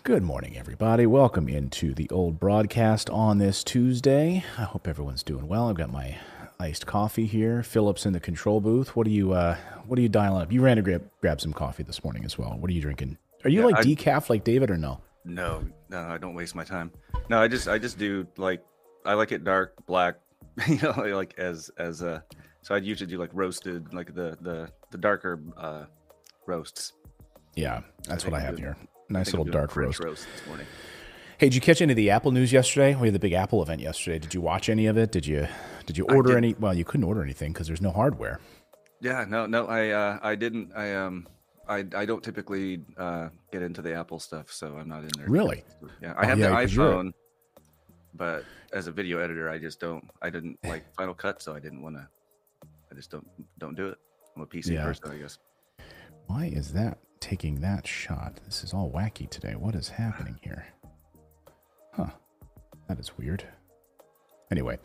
Good morning, everybody. Welcome into the old broadcast on this Tuesday. I hope everyone's doing well. I've got my iced coffee here. Philip's in the control booth. What are you dialing up? You ran to grab some coffee this morning as well. What are you drinking? Are you decaf like David or no? No, I don't waste my time. No, I just do I like it dark, black, like as so I'd usually do like roasted, like the darker roasts. Yeah, that's what I have here. Nice little dark roast this morning. Hey, did you catch any of the Apple news yesterday? We had the big Apple event yesterday. Did you watch any of it? Did you order any? Well, you couldn't order anything because there's no hardware. Yeah, no, I didn't. I don't typically get into the Apple stuff, so I'm not in there. Really? Yeah, I have the iPhone, but as a video editor, I didn't like Final Cut, so I didn't want to. I just don't do it. I'm a PC person, I guess. Why is that taking that shot? This is all wacky today. What is happening here? Huh. That is weird. Anyway,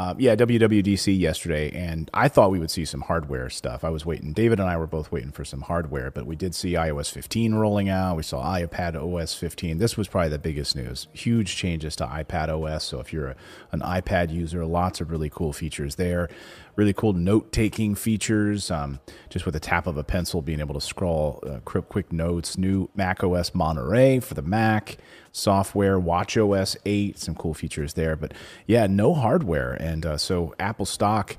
WWDC yesterday, and I thought we would see some hardware stuff. I was waiting. David and I were both waiting for some hardware, but we did see iOS 15 rolling out. We saw iPad OS 15. This was probably the biggest news. Huge changes to iPad OS. So if you're an iPad user, lots of really cool features there. Really cool note-taking features, just with a tap of a pencil, being able to scroll quick notes. New Mac OS Monterey for the Mac, software, Watch OS 8, some cool features there. But yeah, no hardware. And so Apple stock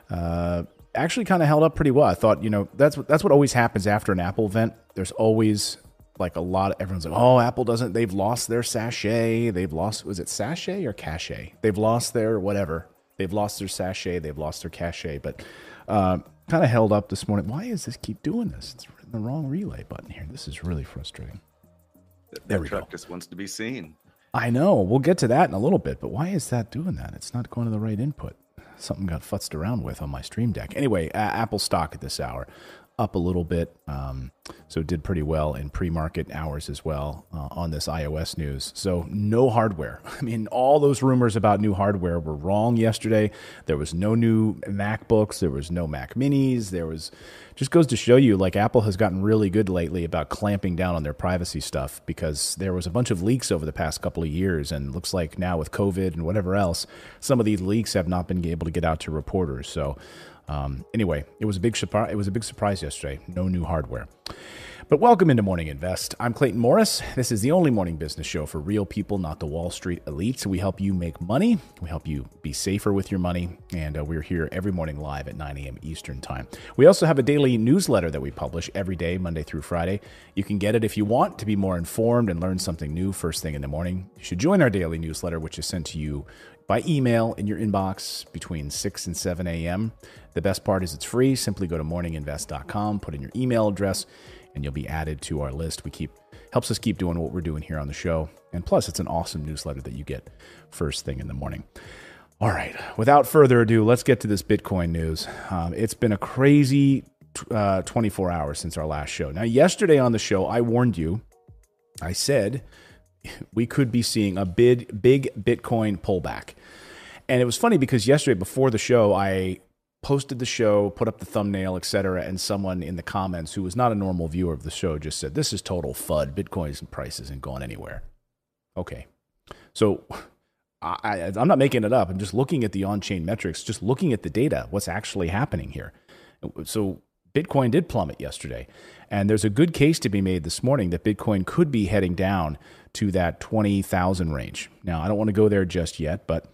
actually kind of held up pretty well. I thought, that's what always happens after an Apple event. There's always like everyone's like, oh, Apple they've lost their sachet. Was it sachet or cachet? They've lost their whatever. They've lost their sachet. They've lost their cachet. But kind of held up this morning. Why does this keep doing this? It's the wrong relay button here. This is really frustrating. There we go. Just wants to be seen. I know. We'll get to that in a little bit. But why is that doing that? It's not going to the right input. Something got futzed around with on my Stream Deck. Anyway, Apple stock at this hour. Up a little bit, so it did pretty well in pre-market hours as well on this iOS news. So no hardware. I mean, all those rumors about new hardware were wrong yesterday. There was no new MacBooks. There was no Mac Minis. Just goes to show you, like, Apple has gotten really good lately about clamping down on their privacy stuff, because there was a bunch of leaks over the past couple of years, and it looks like now with COVID and whatever else, some of these leaks have not been able to get out to reporters. So anyway, it was a big surprise. It was a big surprise yesterday. No new hardware. But welcome into Morning Invest. I'm Clayton Morris. This is the only morning business show for real people, not the Wall Street elites. We help you make money. We help you be safer with your money. And we're here every morning live at 9 a.m. Eastern time. We also have a daily newsletter that we publish every day, Monday through Friday. You can get it if you want to be more informed and learn something new first thing in the morning. You should join our daily newsletter, which is sent to you by email in your inbox between 6 and 7 a.m. The best part is it's free. Simply go to morninginvest.com, put in your email address, and you'll be added to our list. Helps us keep doing what we're doing here on the show. And plus, it's an awesome newsletter that you get first thing in the morning. All right, without further ado, let's get to this Bitcoin news. It's been a crazy 24 hours since our last show. Now, yesterday on the show, I warned you. I said we could be seeing a big Bitcoin pullback. And it was funny because yesterday before the show, I posted the show, put up the thumbnail, etc., and someone in the comments who was not a normal viewer of the show just said, "This is total FUD. Bitcoin's price isn't going anywhere." Okay. So I'm not making it up. I'm just looking at the on-chain metrics, just looking at the data, what's actually happening here. So Bitcoin did plummet yesterday. And there's a good case to be made this morning that Bitcoin could be heading down to that 20,000 range. Now, I don't want to go there just yet, but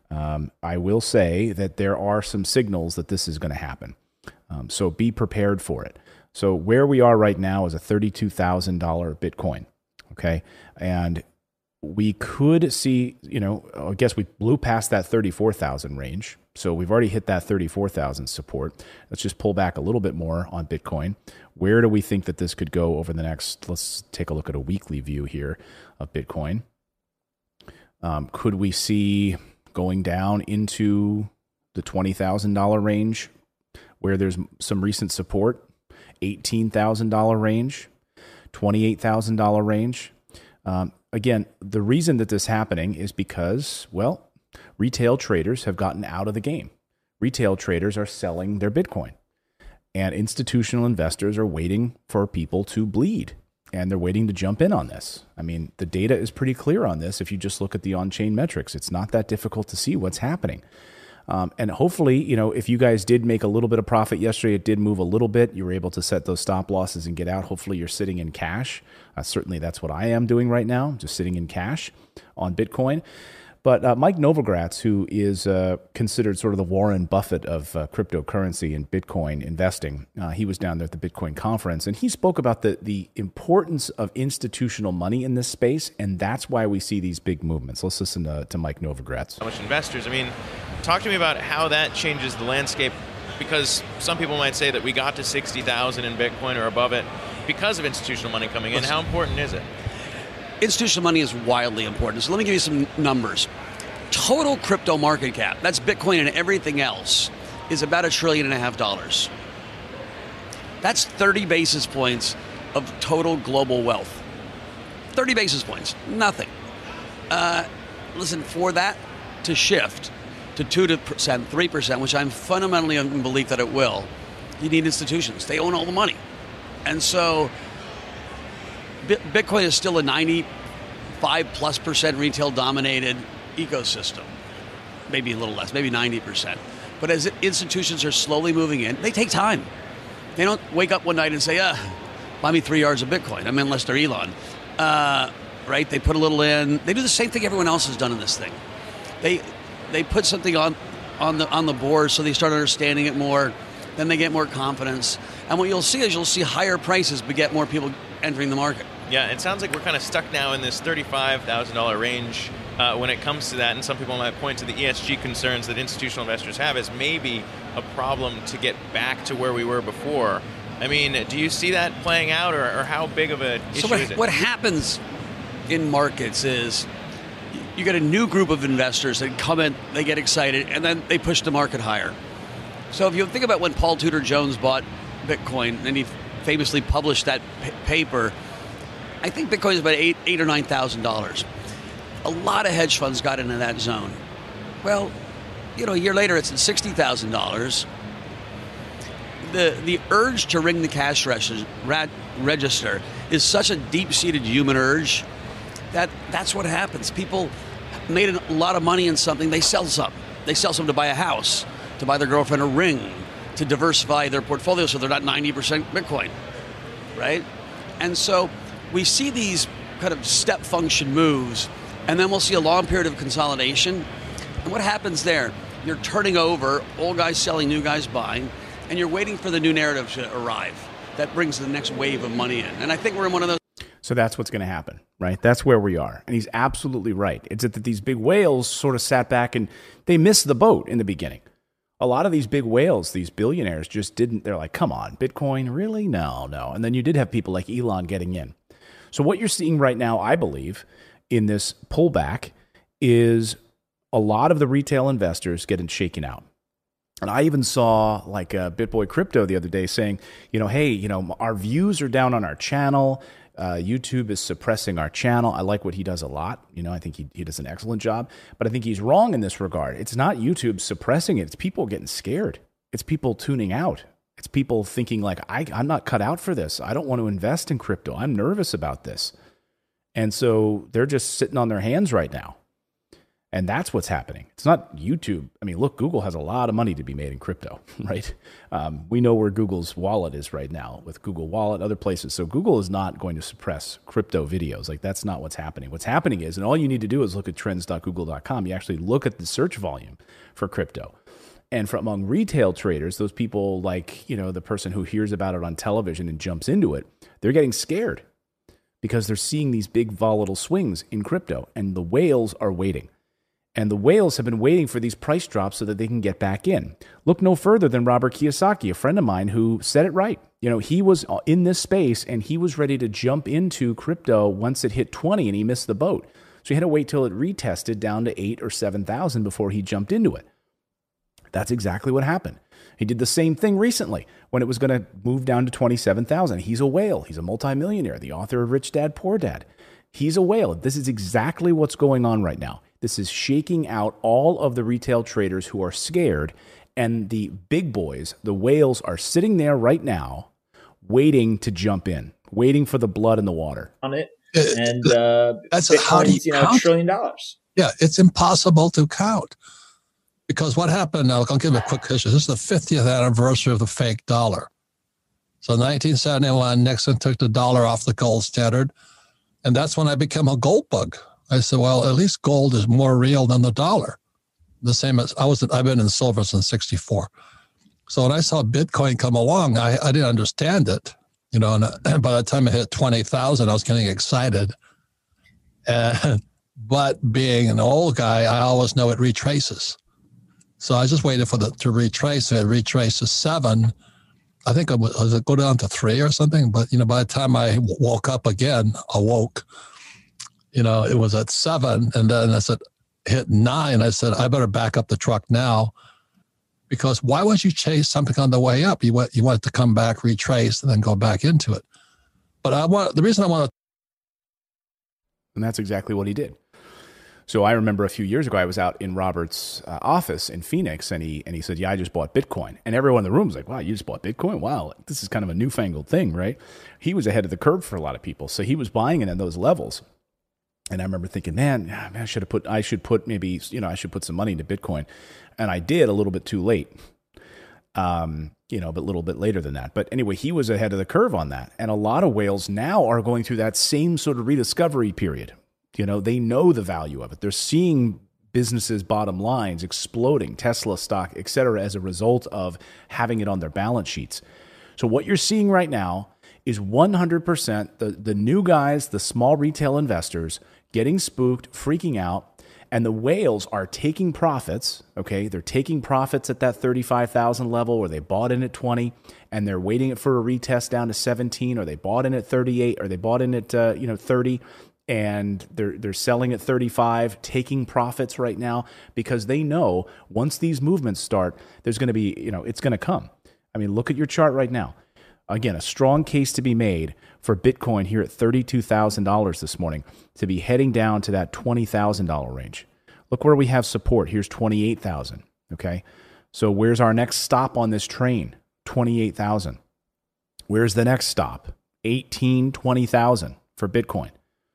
I will say that there are some signals that this is going to happen. So be prepared for it. So where we are right now is a $32,000 Bitcoin. Okay. And we could see, I guess we blew past that 34,000 range. So we've already hit that 34,000 support. Let's just pull back a little bit more on Bitcoin. Where do we think that this could go over the next, let's take a look at a weekly view here of Bitcoin. Could we see going down into the $20,000 range where there's some recent support, $18,000 range, $28,000 range? Again, the reason that this is happening is because, well, retail traders have gotten out of the game. Retail traders are selling their Bitcoin, and institutional investors are waiting for people to bleed. and they're waiting to jump in on this. I mean, the data is pretty clear on this. If you just look at the on-chain metrics, it's not that difficult to see what's happening. And hopefully, if you guys did make a little bit of profit yesterday, it did move a little bit. You were able to set those stop losses and get out. Hopefully, you're sitting in cash. Certainly, that's what I am doing right now, just sitting in cash on Bitcoin. But Mike Novogratz, who is considered sort of the Warren Buffett of cryptocurrency and Bitcoin investing, he was down there at the Bitcoin conference, and he spoke about the importance of institutional money in this space, and that's why we see these big movements. Let's listen to Mike Novogratz. How much investors? I mean, talk to me about how that changes the landscape, because some people might say that we got to 60,000 in Bitcoin or above it because of institutional money coming in. How important is it? Institutional money is wildly important. So let me give you some numbers. Total crypto market cap, that's Bitcoin and everything else, is about $1.5 trillion. That's 30 basis points of total global wealth. 30 basis points, nothing. Listen, for that to shift to 2%, 3%, which I'm fundamentally in belief that it will, you need institutions. They own all the money. And so Bitcoin is still a 95+% retail dominated ecosystem. Maybe a little less, maybe 90%. But as institutions are slowly moving in, they take time. They don't wake up one night and say, buy me 3 yards of Bitcoin. I mean, unless they're Elon. Right? They put a little in. They do the same thing everyone else has done in this thing. They put something on the board, so they start understanding it more. Then they get more confidence. And what you'll see is higher prices, but get more people entering the market. Yeah, it sounds like we're kind of stuck now in this $35,000 range when it comes to that, and some people might point to the ESG concerns that institutional investors have as maybe a problem to get back to where we were before. I mean, do you see that playing out, or how big of an issue is it? What happens in markets is you get a new group of investors that come in, they get excited, and then they push the market higher. So if you think about when Paul Tudor Jones bought Bitcoin, and he famously published that paper, I think Bitcoin is about $8,000 or $9,000. A lot of hedge funds got into that zone. Well, a year later, it's at $60,000. The urge to ring the cash register is such a deep-seated human urge that's what happens. People made a lot of money in something, they sell some. They sell some to buy a house, to buy their girlfriend a ring, to diversify their portfolio so they're not 90% Bitcoin, right? And so we see these kind of step function moves, and then we'll see a long period of consolidation. And what happens there? You're turning over, old guys selling, new guys buying, and you're waiting for the new narrative to arrive. That brings the next wave of money in. And I think we're in one of those. So that's what's going to happen, right? That's where we are. And he's absolutely right. It's that these big whales sort of sat back and they missed the boat in the beginning. A lot of these big whales, these billionaires just didn't, they're like, come on, Bitcoin, really? No. And then you did have people like Elon getting in. So what you're seeing right now, I believe, in this pullback is a lot of the retail investors getting shaken out. And I even saw like BitBoy Crypto the other day saying, hey, our views are down on our channel. YouTube is suppressing our channel. I like what he does a lot. I think he does an excellent job. But I think he's wrong in this regard. It's not YouTube suppressing it. It's people getting scared. It's people tuning out. It's people thinking like, I'm not cut out for this. I don't want to invest in crypto. I'm nervous about this. And so they're just sitting on their hands right now. And that's what's happening. It's not YouTube. I mean, look, Google has a lot of money to be made in crypto, right? We know where Google's wallet is right now with Google Wallet, other places. So Google is not going to suppress crypto videos. Like, that's not what's happening. What's happening is, and all you need to do is look at trends.google.com. You actually look at the search volume for crypto. And from among retail traders, those people like, the person who hears about it on television and jumps into it, they're getting scared because they're seeing these big volatile swings in crypto, and the whales are waiting. And the whales have been waiting for these price drops so that they can get back in. Look no further than Robert Kiyosaki, a friend of mine who said it right. He was in this space and he was ready to jump into crypto once it hit 20 and he missed the boat. So he had to wait till it retested down to 8,000 or 7,000 before he jumped into it. That's exactly what happened. He did the same thing recently when it was going to move down to 27,000. He's a whale. He's a multimillionaire, the author of Rich Dad, Poor Dad. He's a whale. This is exactly what's going on right now. This is shaking out all of the retail traders who are scared, and the big boys, the whales, are sitting there right now waiting to jump in. waiting for the blood in the water. On it. And that's Bitcoin's, how do you count? $1 trillion. Yeah, it's impossible to count. Because what happened, I'll give a quick history. This is the 50th anniversary of the fake dollar. So in 1971, Nixon took the dollar off the gold standard. And that's when I became a gold bug. I said, well, at least gold is more real than the dollar. The same as I've been in silver since 64. So when I saw Bitcoin come along, I didn't understand it. And by the time I hit 20,000, I was getting excited. But being an old guy, I always know it retraces. So I just waited for to retrace. It retraced to 7. I think it was it go down to 3 or something. But by the time I woke up again, it was at 7, and then I said hit 9. I said I better back up the truck now, because why would you chase something on the way up? You want it to come back, retrace, and then go back into it. But the reason I want to, and that's exactly what he did. So I remember a few years ago, I was out in Robert's office in Phoenix, and he said, yeah, I just bought Bitcoin. And everyone in the room was like, wow, you just bought Bitcoin? Wow, this is kind of a newfangled thing, right? He was ahead of the curve for a lot of people. So he was buying it at those levels. And I remember thinking, man, I should put some money into Bitcoin. And I did a little bit too late, but a little bit later than that. But anyway, he was ahead of the curve on that. And a lot of whales now are going through that same sort of rediscovery period. They know the value of it. They're seeing businesses' bottom lines exploding, Tesla stock, et cetera, as a result of having it on their balance sheets. So what you're seeing right now is 100% the new guys, the small retail investors, getting spooked, freaking out, and the whales are taking profits, okay? They're taking profits at that 35,000 level where they bought in at 20, and they're waiting for a retest down to 17, or they bought in at 38, or they bought in at 30, and they're selling at 35, taking profits right now, because they know once these movements start, there's going to be, it's going to come. I mean, look at your chart right now. Again, a strong case to be made for Bitcoin here at $32,000 this morning to be heading down to that $20,000 range. Look where we have support. Here's 28,000. Okay. So where's our next stop on this train? 28,000. Where's the next stop? 20,000 for Bitcoin.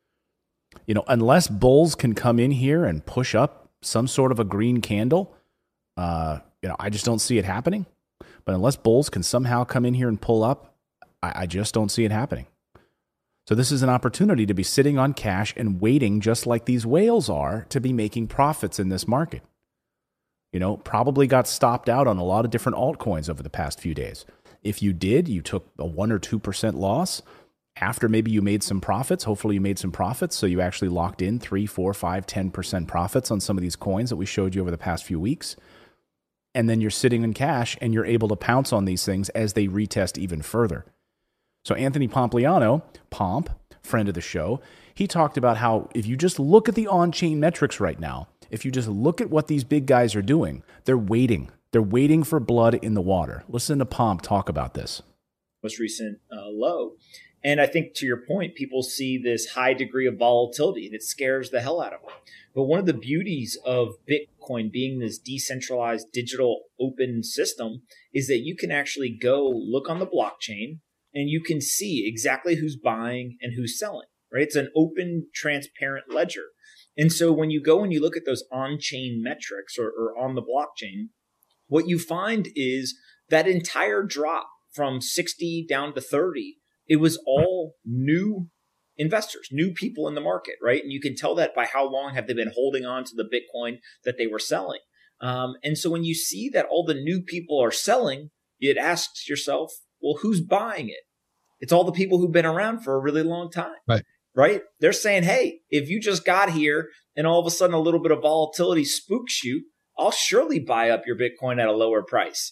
Unless bulls can come in here and push up some sort of a green candle, I just don't see it happening. But unless bulls can somehow come in here and pull up, I just don't see it happening. So this is an opportunity to be sitting on cash and waiting, just like these whales are, to be making profits in this market. Probably got stopped out on a lot of different altcoins over the past few days. If you did, you took a 1 or 2% loss. After maybe you made some profits, hopefully you made some profits, so you actually locked in 3, 4, 5, 10% profits on some of these coins that we showed you over the past few weeks. And then you're sitting in cash and you're able to pounce on these things as they retest even further. So Anthony Pompliano, Pomp, friend of the show, he talked about how if you just look at the on-chain metrics right now, if you just look at what these big guys are doing, they're waiting. They're waiting for blood in the water. Listen to Pomp talk about this. Most recent low. And I think to your point, people see this high degree of volatility and it scares the hell out of them. But one of the beauties of Bitcoin being this decentralized digital open system is that you can actually go look on the blockchain and you can see exactly who's buying and who's selling, right? It's an open, transparent ledger. And so when you go and you look at those on-chain metrics or on the blockchain, what you find is that entire drop from 60 down to 30, it was all new investors, new people in the market, right? And you can tell that by how long have they been holding on to the Bitcoin that they were selling. And so when you see that all the new people are selling, it asks yourself, well, who's buying it? It's all the people who've been around for a really long time, right? They're saying, hey, if you just got here and all of a sudden a little bit of volatility spooks you, I'll surely buy up your Bitcoin at a lower price.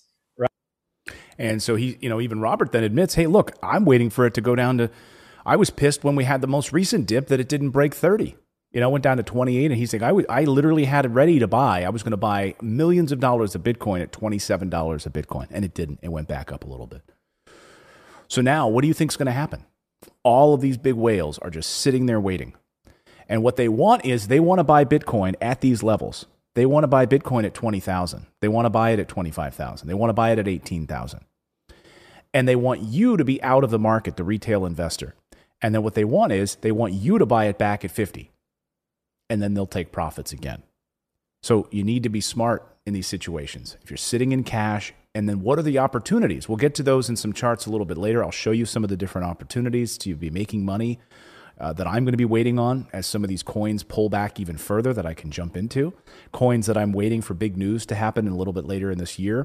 And so he, even Robert then admits, hey, look, I'm waiting for it to go down to, I was pissed when we had the most recent dip that it didn't break 30. Went down to 28, and he's like, I literally had it ready to buy. I was going to buy millions of dollars of Bitcoin at $27 a Bitcoin, and it didn't. It went back up a little bit. So now, what do you think is going to happen? All of these big whales are just sitting there waiting. And what they want is they want to buy Bitcoin at these levels. They want to buy Bitcoin at 20,000. They want to buy it at 25,000. They want to buy it at 18,000. And they want you to be out of the market, the retail investor. And then what they want is they want you to buy it back at 50. And then they'll take profits again. So you need to be smart in these situations. If you're sitting in cash, and then what are the opportunities? We'll get to those in some charts a little bit later. I'll show you some of the different opportunities to be making money that I'm going to be waiting on as some of these coins pull back even further that I can jump into. Coins that I'm waiting for big news to happen a little bit later in this year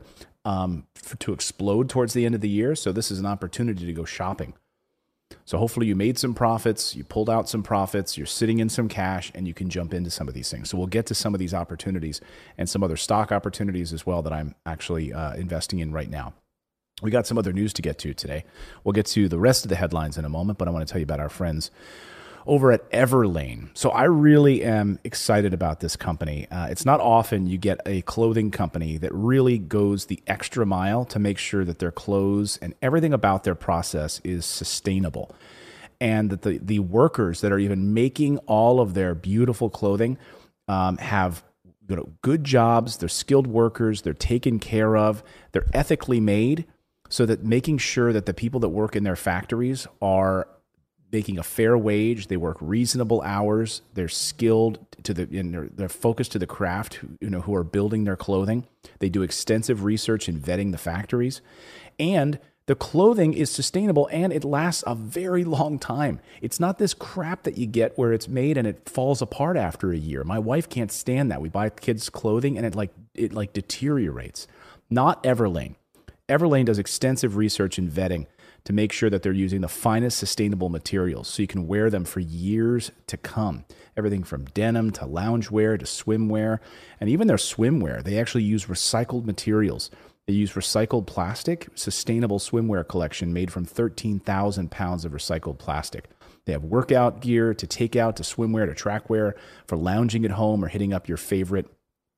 to explode towards the end of the year. So this is an opportunity to go shopping. So hopefully you made some profits, you pulled out some profits, you're sitting in some cash, and you can jump into some of these things. So we'll get to some of these opportunities and some other stock opportunities as well that I'm actually investing in right now. We got some other news to get to today. We'll get to the rest of the headlines in a moment, but I want to tell you about our friends over at Everlane. So I really am excited about this company. It's not often you get a clothing company that really goes the extra mile to make sure that their clothes and everything about their process is sustainable. And that the workers that are even making all of their beautiful clothing have good jobs, they're skilled workers, they're taken care of, they're ethically made, so that making sure that the people that work in their factories are making a fair wage, they work reasonable hours, they're skilled and they're focused to the craft, who are building their clothing. They do extensive research in vetting the factories, and the clothing is sustainable and it lasts a very long time. It's not this crap that you get where it's made and it falls apart after a year. My wife can't stand that. We buy kids' clothing and it deteriorates. Not Everlane. Everlane does extensive research and vetting to make sure that they're using the finest sustainable materials so you can wear them for years to come. Everything from denim to loungewear to swimwear, and even their swimwear, they actually use recycled materials. They use recycled plastic, sustainable swimwear collection made from 13,000 pounds of recycled plastic. They have workout gear to take out, to swimwear, to track wear, for lounging at home or hitting up your favorite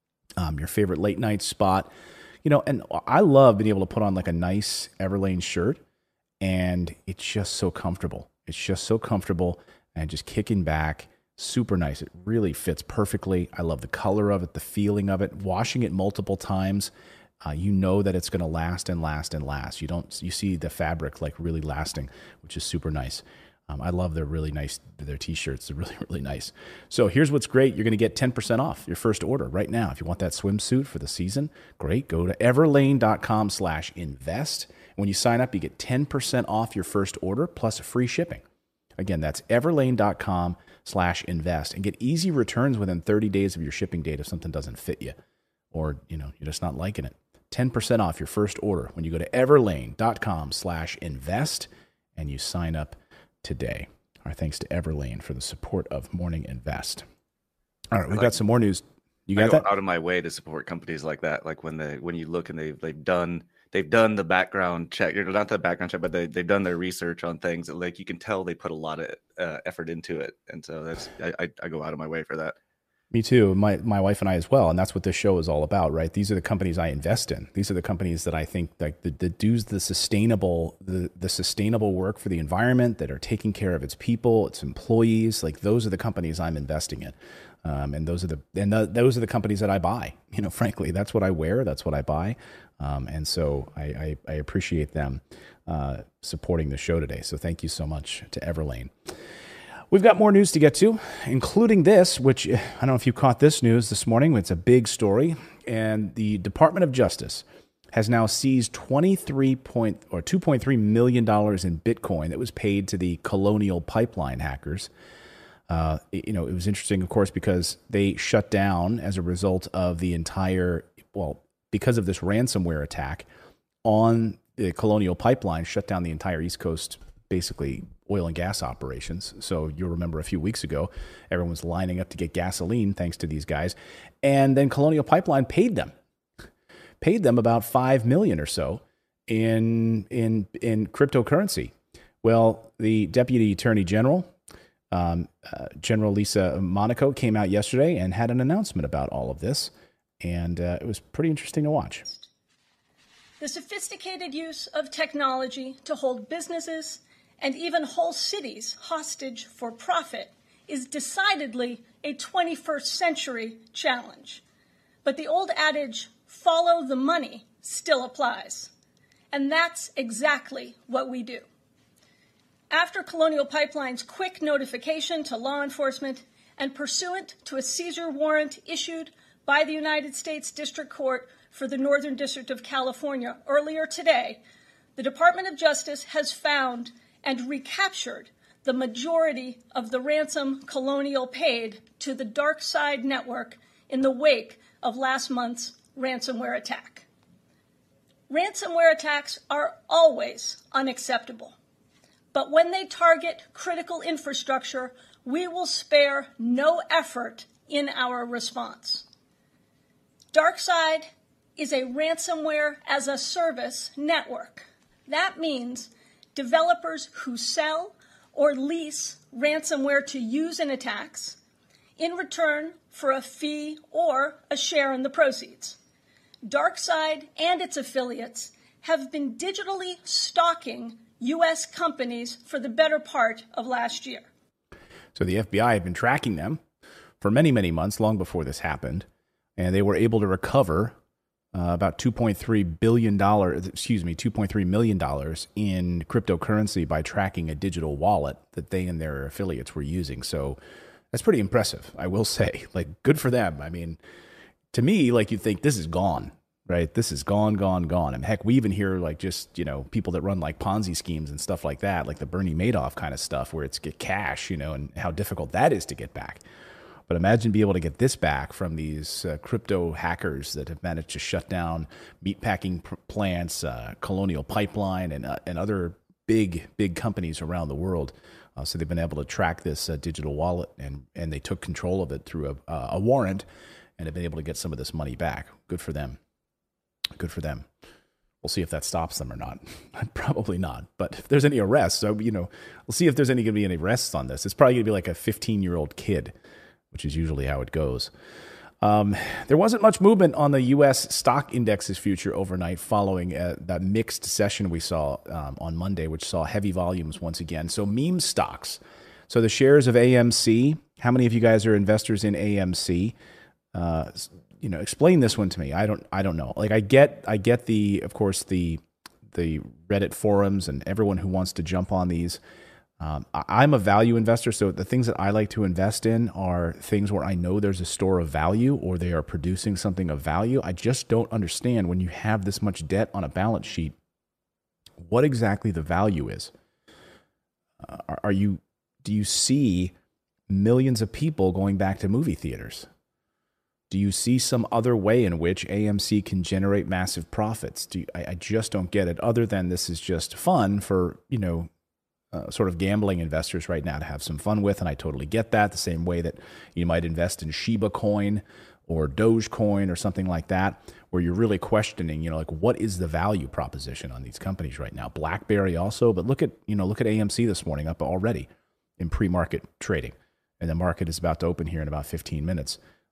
late night spot. And I love being able to put on like a nice Everlane shirt, and it's just so comfortable. It's just so comfortable and just kicking back. Super nice. It really fits perfectly. I love the color of it, the feeling of it. Washing it multiple times, you know that it's going to last and last and last. You see the fabric like really lasting, which is super nice. I love their t-shirts. They're really, really nice. So here's what's great. You're going to get 10% off your first order right now. If you want that swimsuit for the season, great. Go to everlane.com/invest. When you sign up, you get 10% off your first order plus free shipping. Again, that's everlane.com/invest, and get easy returns within 30 days of your shipping date if something doesn't fit you or, you're just not liking it. 10% off your first order when you go to everlane.com/invest and you sign up today. Our thanks to Everlane for the support of Morning Invest. All right, we've got some more news. You got that? Out of my way to support companies like that. Like when you look and they've done the background check, not the background check, but they've done their research on things. Like you can tell they put a lot of effort into it, and so I go out of my way for that. Me too. My wife and I as well, and that's what this show is all about, right? These are the companies I invest in. These are the companies that I think that do the sustainable work for the environment, that are taking care of its people, its employees. Like those are the companies I'm investing in, and those are the companies that I buy. Frankly, that's what I wear, that's what I buy, and so I appreciate them supporting the show today. So thank you so much to Everlane. We've got more news to get to, including this, which I don't know if you caught this news this morning. It's a big story. And the Department of Justice has now seized $2.3 million in Bitcoin that was paid to the Colonial Pipeline hackers. It was interesting, of course, because they shut down as a result of because of this ransomware attack on the Colonial Pipeline, shut down the entire East Coast, basically oil and gas operations. So you'll remember a few weeks ago, everyone was lining up to get gasoline thanks to these guys. And then Colonial Pipeline paid them about $5 million or so in cryptocurrency. Well, the Deputy Attorney General, General Lisa Monaco, came out yesterday and had an announcement about all of this. And it was pretty interesting to watch. The sophisticated use of technology to hold businesses and even whole cities hostage for profit is decidedly a 21st century challenge. But the old adage, follow the money, still applies. And that's exactly what we do. After Colonial Pipeline's quick notification to law enforcement and pursuant to a seizure warrant issued by the United States District Court for the Northern District of California earlier today, the Department of Justice has found and recaptured the majority of the ransom Colonial paid to the Dark Side Network in the wake of last month's ransomware attack. Ransomware attacks are always unacceptable, but when they target critical infrastructure, we will spare no effort in our response. DarkSide is a ransomware as a service network. That means developers who sell or lease ransomware to use in attacks in return for a fee or a share in the proceeds. DarkSide and its affiliates have been digitally stalking U.S. companies for the better part of last year. So the FBI had been tracking them for many, many months, long before this happened, and they were able to recover about $2.3 million in cryptocurrency by tracking a digital wallet that they and their affiliates were using. So that's pretty impressive, I will say. Like, good for them. I mean, to me, like, you think this is gone, right? This is gone. And heck, we even hear like just, people that run like Ponzi schemes and stuff like that, like the Bernie Madoff kind of stuff where it's get cash, and how difficult that is to get back. But imagine being able to get this back from these crypto hackers that have managed to shut down meatpacking plants, Colonial Pipeline, and other big companies around the world. So they've been able to track this digital wallet, and they took control of it through a warrant, and have been able to get some of this money back. Good for them. Good for them. We'll see if that stops them or not. Probably not. But if there's any arrests, so we'll see if there's going to be any arrests on this. It's probably going to be like a 15-year-old kid, which is usually how it goes. There wasn't much movement on the U.S. stock index's future overnight following that mixed session we saw on Monday, which saw heavy volumes once again. So meme stocks. So the shares of AMC, how many of you guys are investors in AMC? Explain this one to me. I don't know. Like I get of course, the Reddit forums and everyone who wants to jump on these. I'm a value investor, so the things that I like to invest in are things where I know there's a store of value or they are producing something of value. I just don't understand when you have this much debt on a balance sheet, what exactly the value is. Do you see millions of people going back to movie theaters? Do you see some other way in which AMC can generate massive profits? I just don't get it, other than this is just fun for, sort of gambling investors right now to have some fun with, and I totally get that. The same way that you might invest in Shiba Coin or Dogecoin or something like that, where you're really questioning, what is the value proposition on these companies right now? BlackBerry also, but look at AMC this morning up already in pre-market trading, and the market is about to open here in about 15 minutes.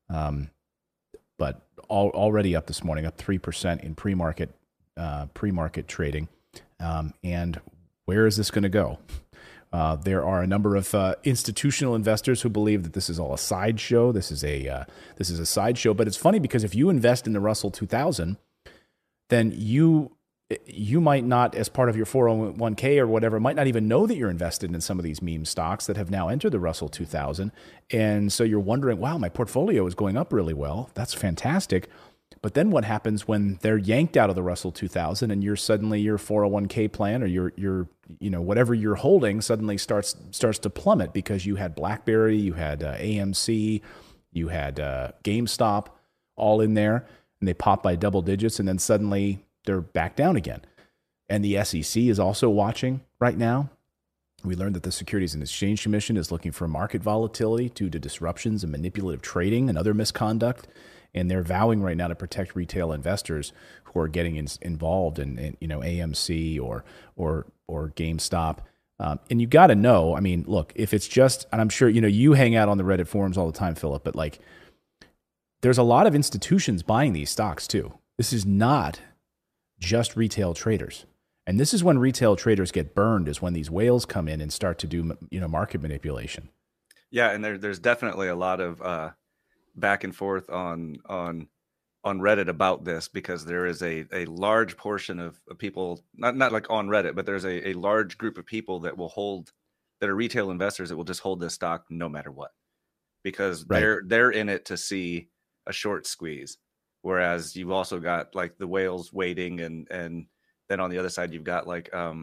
But already up this morning, up 3% in pre-market trading, and where is this going to go? There are a number of institutional investors who believe that this is all a sideshow. This is a sideshow. But it's funny because if you invest in the Russell 2000, then you might not, as part of your 401k or whatever, might not even know that you're invested in some of these meme stocks that have now entered the Russell 2000. And so you're wondering, wow, my portfolio is going up really well. That's fantastic. But then what happens when they're yanked out of the Russell 2000 and your 401k plan or your whatever you're holding suddenly starts to plummet because you had BlackBerry, you had AMC, you had GameStop all in there, and they pop by double digits, and then suddenly they're back down again. And the SEC is also watching right now. We learned that the Securities and Exchange Commission is looking for market volatility due to disruptions and manipulative trading and other misconduct. And they're vowing right now to protect retail investors who are getting involved in AMC or GameStop. And you got to know, I mean, look, if it's just, and I'm sure, you hang out on the Reddit forums all the time, Philip, but like there's a lot of institutions buying these stocks too. This is not just retail traders. And this is when retail traders get burned, is when these whales come in and start to do, market manipulation. Yeah. And there's definitely a lot of, back and forth on on Reddit about this, because there is a large portion of people, not like on Reddit, but there's a large group of people that are retail investors that will just hold this stock no matter what, because they're in it to see a short squeeze. Whereas you've also got like the whales waiting, and then on the other side you've got like I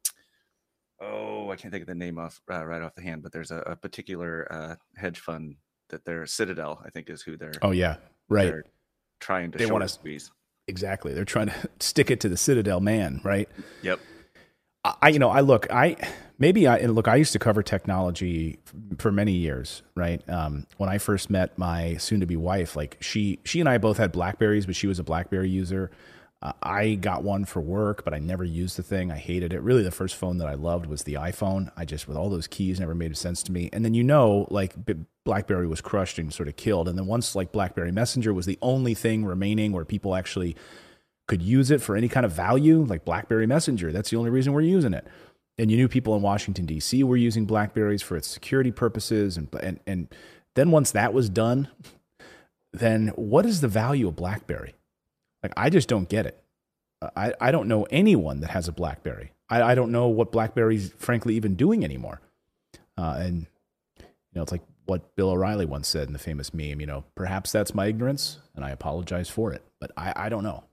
can't think of the name right off the hand, but there's a particular hedge fund that they're Citadel, I think, is who they're. Oh yeah, right. They're trying to short squeeze. Exactly, they're trying to stick it to the Citadel man, right? Yep. I used to cover technology for many years, right? When I first met my soon-to-be wife, like she and I both had BlackBerries, but she was a BlackBerry user. I got one for work, but I never used the thing. I hated it. Really, the first phone that I loved was the iPhone. With all those keys, never made sense to me. And then, like BlackBerry was crushed and sort of killed. And then once like BlackBerry Messenger was the only thing remaining where people actually could use it for any kind of value, like BlackBerry Messenger. That's the only reason we're using it. And you knew people in Washington, D.C. were using BlackBerries for its security purposes. And then once that was done, then what is the value of BlackBerry? Like, I just don't get it. I don't know anyone that has a BlackBerry. I don't know what BlackBerry's frankly even doing anymore. And, it's like what Bill O'Reilly once said in the famous meme, perhaps that's my ignorance and I apologize for it. But I don't know.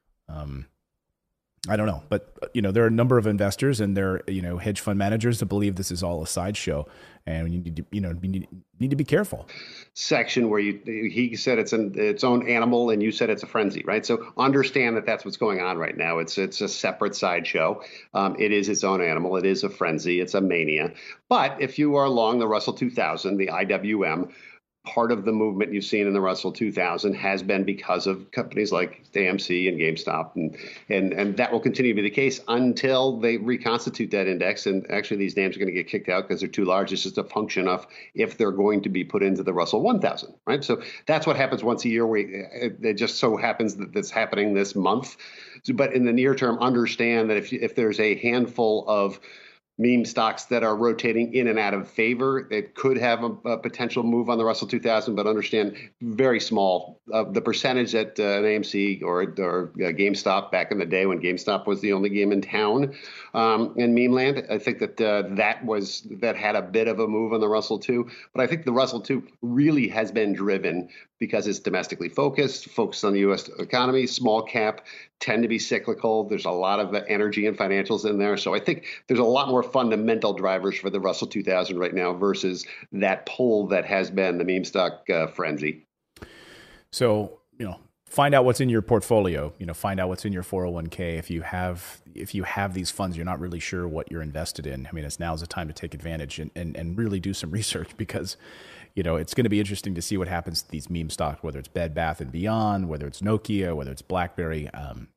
I don't know, but there are a number of investors and there are hedge fund managers that believe this is all a sideshow, and you need to be careful. Section where he said it's its own animal, and you said it's a frenzy, right? So understand that that's what's going on right now. It's a separate sideshow. It is its own animal. It is a frenzy. It's a mania. But if you are along the Russell 2000, the IWM. Part of the movement you've seen in the Russell 2000 has been because of companies like AMC and GameStop, and that will continue to be the case until they reconstitute that index. And actually, these names are going to get kicked out because they're too large. It's just a function of if they're going to be put into the Russell 1000, right? So that's what happens once a year. It just so happens that that's happening this month. But in the near term, understand that if there's a handful of meme stocks that are rotating in and out of favor, it could have a potential move on the Russell 2000, but understand very small. The percentage that an AMC or GameStop back in the day when GameStop was the only game in town in meme land, I think that had a bit of a move on the Russell 2. But I think the Russell 2 really has been driven because it's domestically focused on the U.S. economy. Small cap tend to be cyclical. There's a lot of energy and financials in there. So I think there's a lot more fundamental drivers for the Russell 2000 right now versus that pull that has been the meme stock frenzy. So, find out what's in your portfolio, find out what's in your 401k. If you have these funds, you're not really sure what you're invested in. I mean, now's the time to take advantage and really do some research, because it's going to be interesting to see what happens to these meme stocks, whether it's Bed Bath & Beyond, whether it's Nokia, whether it's BlackBerry.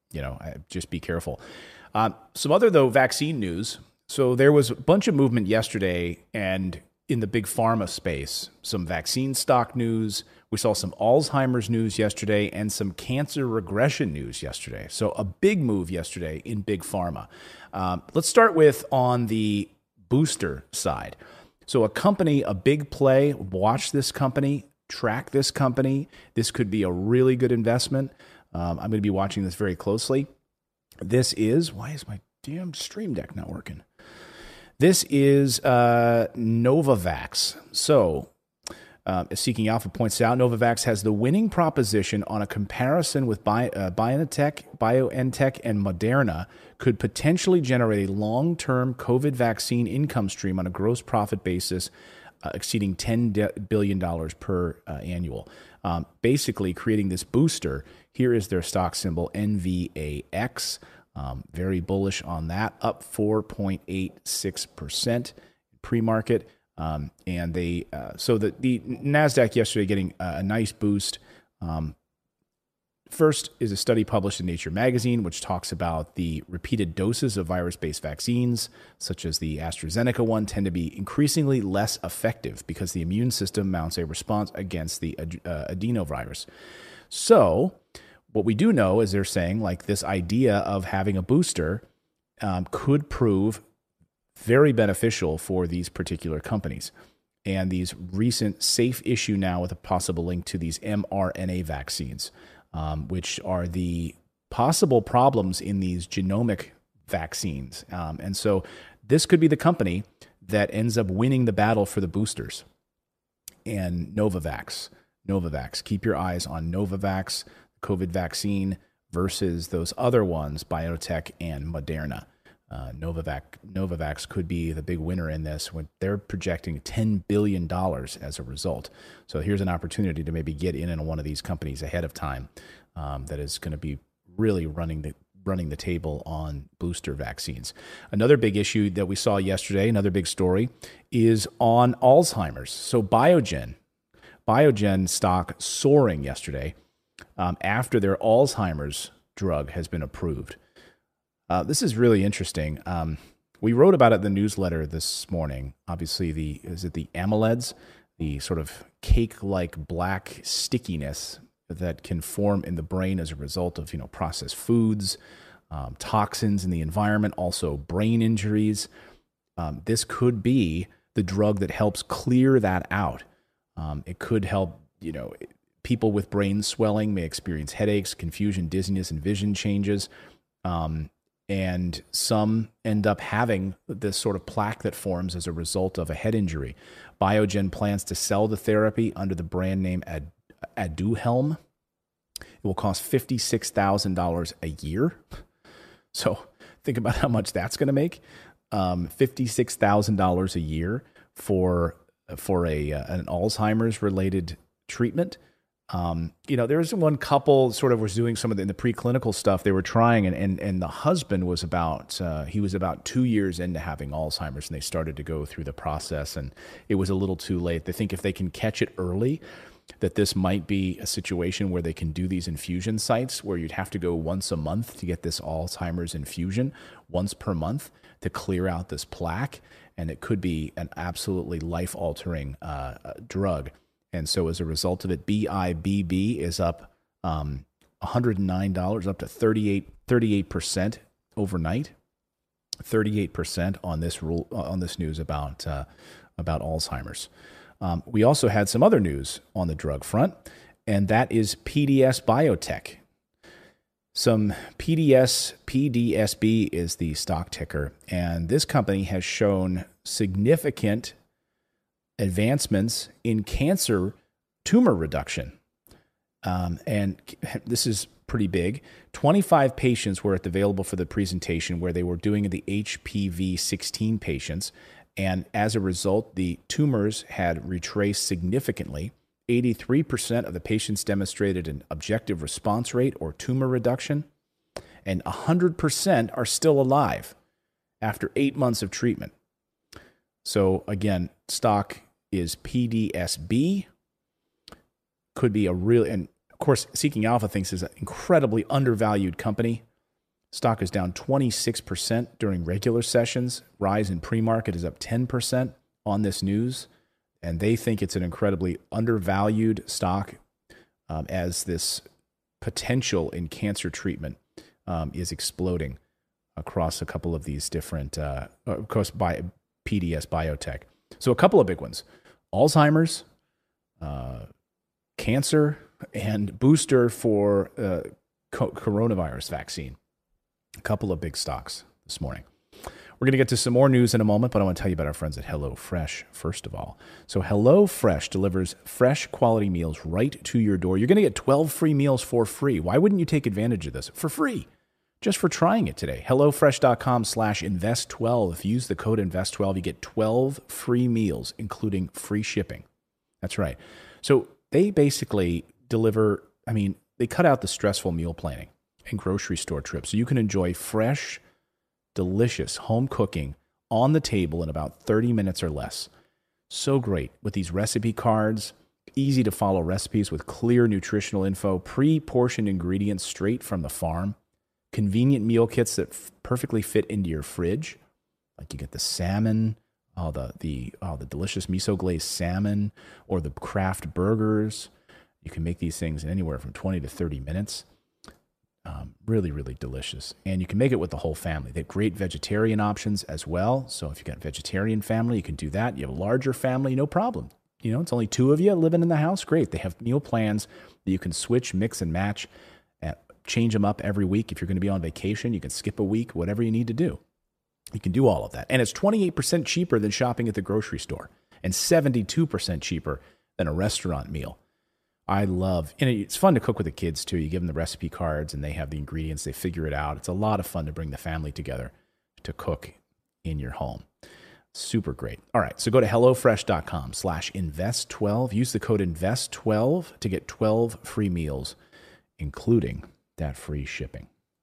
Just be careful. Some other, though, vaccine news. So there was a bunch of movement yesterday, and in the big pharma space, some vaccine stock news. We saw some Alzheimer's news yesterday and some cancer regression news yesterday. So a big move yesterday in big pharma. Let's start with on the booster side. So a big play, watch this company, track this company. This could be a really good investment. I'm going to be watching this very closely. Why is my damn Stream Deck not working? This is Novavax. So, as Seeking Alpha points out, Novavax has the winning proposition on a comparison with BioNTech, and Moderna, could potentially generate a long-term COVID vaccine income stream on a gross profit basis exceeding $10 billion per annual. Basically, creating this booster. Here is their stock symbol, NVAX. Very bullish on that, up 4.86% pre-market. And they so the NASDAQ yesterday getting a nice boost. First is a study published in Nature magazine, which talks about the repeated doses of virus-based vaccines, such as the AstraZeneca one, tend to be increasingly less effective because the immune system mounts a response against the adenovirus. So what we do know is they're saying, like, this idea of having a booster could prove very beneficial for these particular companies. And these recent safe issue now with a possible link to these mRNA vaccines. which are the possible problems in these genomic vaccines. And so this could be the company that ends up winning the battle for the boosters. And Novavax, keep your eyes on Novavax, COVID vaccine, versus those other ones, BioNTech and Moderna. Novavax could be the big winner in this when they're projecting $10 billion as a result. So here's an opportunity to maybe get in on one of these companies ahead of time that is going to be really running the table on booster vaccines. Another big issue that we saw yesterday, another big story, is on Alzheimer's. So Biogen stock soaring yesterday after their Alzheimer's drug has been approved. This is really interesting. We wrote about it in the newsletter this morning. Obviously, the amylase, the sort of cake-like black stickiness that can form in the brain as a result of processed foods, toxins in the environment, also brain injuries. This could be the drug that helps clear that out. It could help. People with brain swelling may experience headaches, confusion, dizziness, and vision changes. And some end up having this sort of plaque that forms as a result of a head injury. Biogen plans to sell the therapy under the brand name Aduhelm. It will cost $56,000 a year. So think about how much that's going to make. $56,000 a year for an Alzheimer's related treatment. There was one couple sort of was doing some of the preclinical stuff they were trying, and the husband was about 2 years into having Alzheimer's, and they started to go through the process, and it was a little too late. They think if they can catch it early, that this might be a situation where they can do these infusion sites where you'd have to go once a month to get this Alzheimer's infusion, once per month to clear out this plaque, and it could be an absolutely life-altering drug. And so as a result of it, BIBB is up $109, up to 38% overnight. 38% on this news about Alzheimer's. We also had some other news on the drug front, and that is PDS Biotech. Some PDSB is the stock ticker, and this company has shown significant advancements in cancer tumor reduction. And this is pretty big. 25 patients were available for the presentation where they were doing the HPV-16 patients. And as a result, the tumors had retraced significantly. 83% of the patients demonstrated an objective response rate or tumor reduction, and 100% are still alive after 8 months of treatment. So again, stock is PDSB. Could be a real, and of course, Seeking Alpha thinks is an incredibly undervalued company. Stock is down 26% during regular sessions. Rise in pre-market is up 10% on this news. And they think it's an incredibly undervalued stock as this potential in cancer treatment is exploding across a couple of these different, of course, by PDS Biotech. So a couple of big ones: Alzheimer's, cancer, and booster for coronavirus vaccine. A couple of big stocks this morning. We're going to get to some more news in a moment, but I want to tell you about our friends at HelloFresh first of all. So HelloFresh delivers fresh quality meals right to your door. You're going to get 12 free meals for free. Why wouldn't you take advantage of this for free? Just for trying it today. HelloFresh.com/invest12. If you use the code invest12, you get 12 free meals, including free shipping. That's right. So they basically deliver, they cut out the stressful meal planning and grocery store trips. So you can enjoy fresh, delicious home cooking on the table in about 30 minutes or less. So great with these recipe cards, easy to follow recipes with clear nutritional info, pre-portioned ingredients straight from the farm, convenient meal kits that perfectly fit into your fridge. Like you get the salmon, the delicious miso glazed salmon, or the Kraft burgers. You can make these things in anywhere from 20 to 30 minutes. Really, really delicious. And you can make it with the whole family. They have great vegetarian options as well. So if you've got a vegetarian family, you can do that. You have a larger family, no problem. it's only 2 of you living in the house. Great. They have meal plans that you can switch, mix and match, change them up every week. If you're going to be on vacation, you can skip a week, whatever you need to do. You can do all of that. And it's 28% cheaper than shopping at the grocery store and 72% cheaper than a restaurant meal. I love, and it's fun to cook with the kids too. You give them the recipe cards and they have the ingredients, they figure it out. It's a lot of fun to bring the family together to cook in your home. Super great. All right, so go to HelloFresh.com/invest12. Use the code invest12 to get 12 free meals, including that free shipping.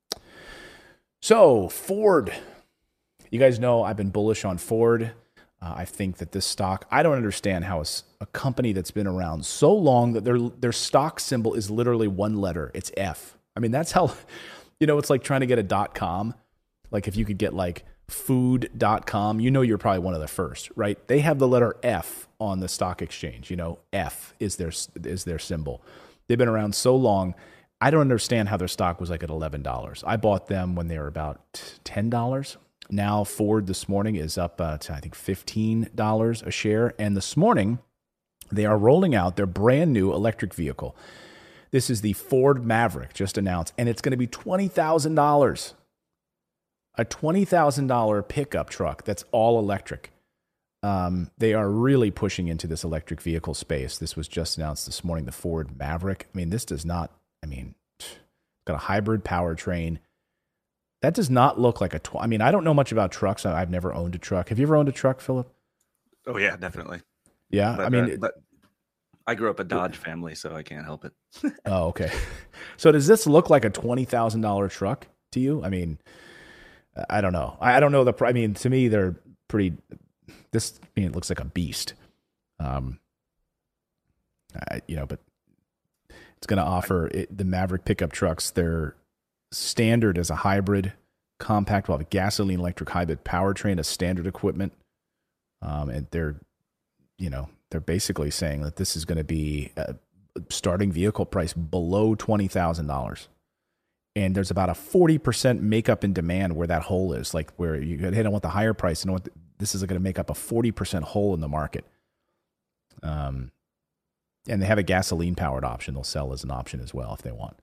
So Ford, you guys know I've been bullish on Ford. I think that this stock, I don't understand how a company that's been around so long that their stock symbol is literally one letter. It's F. I mean, that's how, it's like trying to get a .com. Like if you could get like food.com, you're probably one of the first, right? They have the letter F on the stock exchange. F is their symbol. They've been around so long. I don't understand how their stock was like at $11. I bought them when they were about $10. Now Ford this morning is up to, I think, $15 a share. And this morning, they are rolling out their brand new electric vehicle. This is the Ford Maverick, just announced, and it's going to be $20,000. A $20,000 pickup truck that's all electric. They are really pushing into this electric vehicle space. This was just announced this morning, the Ford Maverick. I mean, this does not, it's got a hybrid powertrain. That does not look like I don't know much about trucks. I've never owned a truck. Have you ever owned a truck, Philip? Oh yeah, definitely. Yeah, but I grew up a Dodge family, so I can't help it. Oh, okay. So does this look like a $20,000 truck to you? I mean, I don't know. I don't know to me, they're pretty. It looks like a beast. But it's going to offer the Maverick pickup trucks. They're standard as a hybrid compact, will have a gasoline electric hybrid powertrain as standard equipment. And they're basically saying that this is going to be a starting vehicle price below $20,000. And there's about a 40% makeup in demand where that hole is, like where you don't want the higher price. This is going to make up a 40% hole in the market. And they have a gasoline powered option they'll sell as an option as well if they want.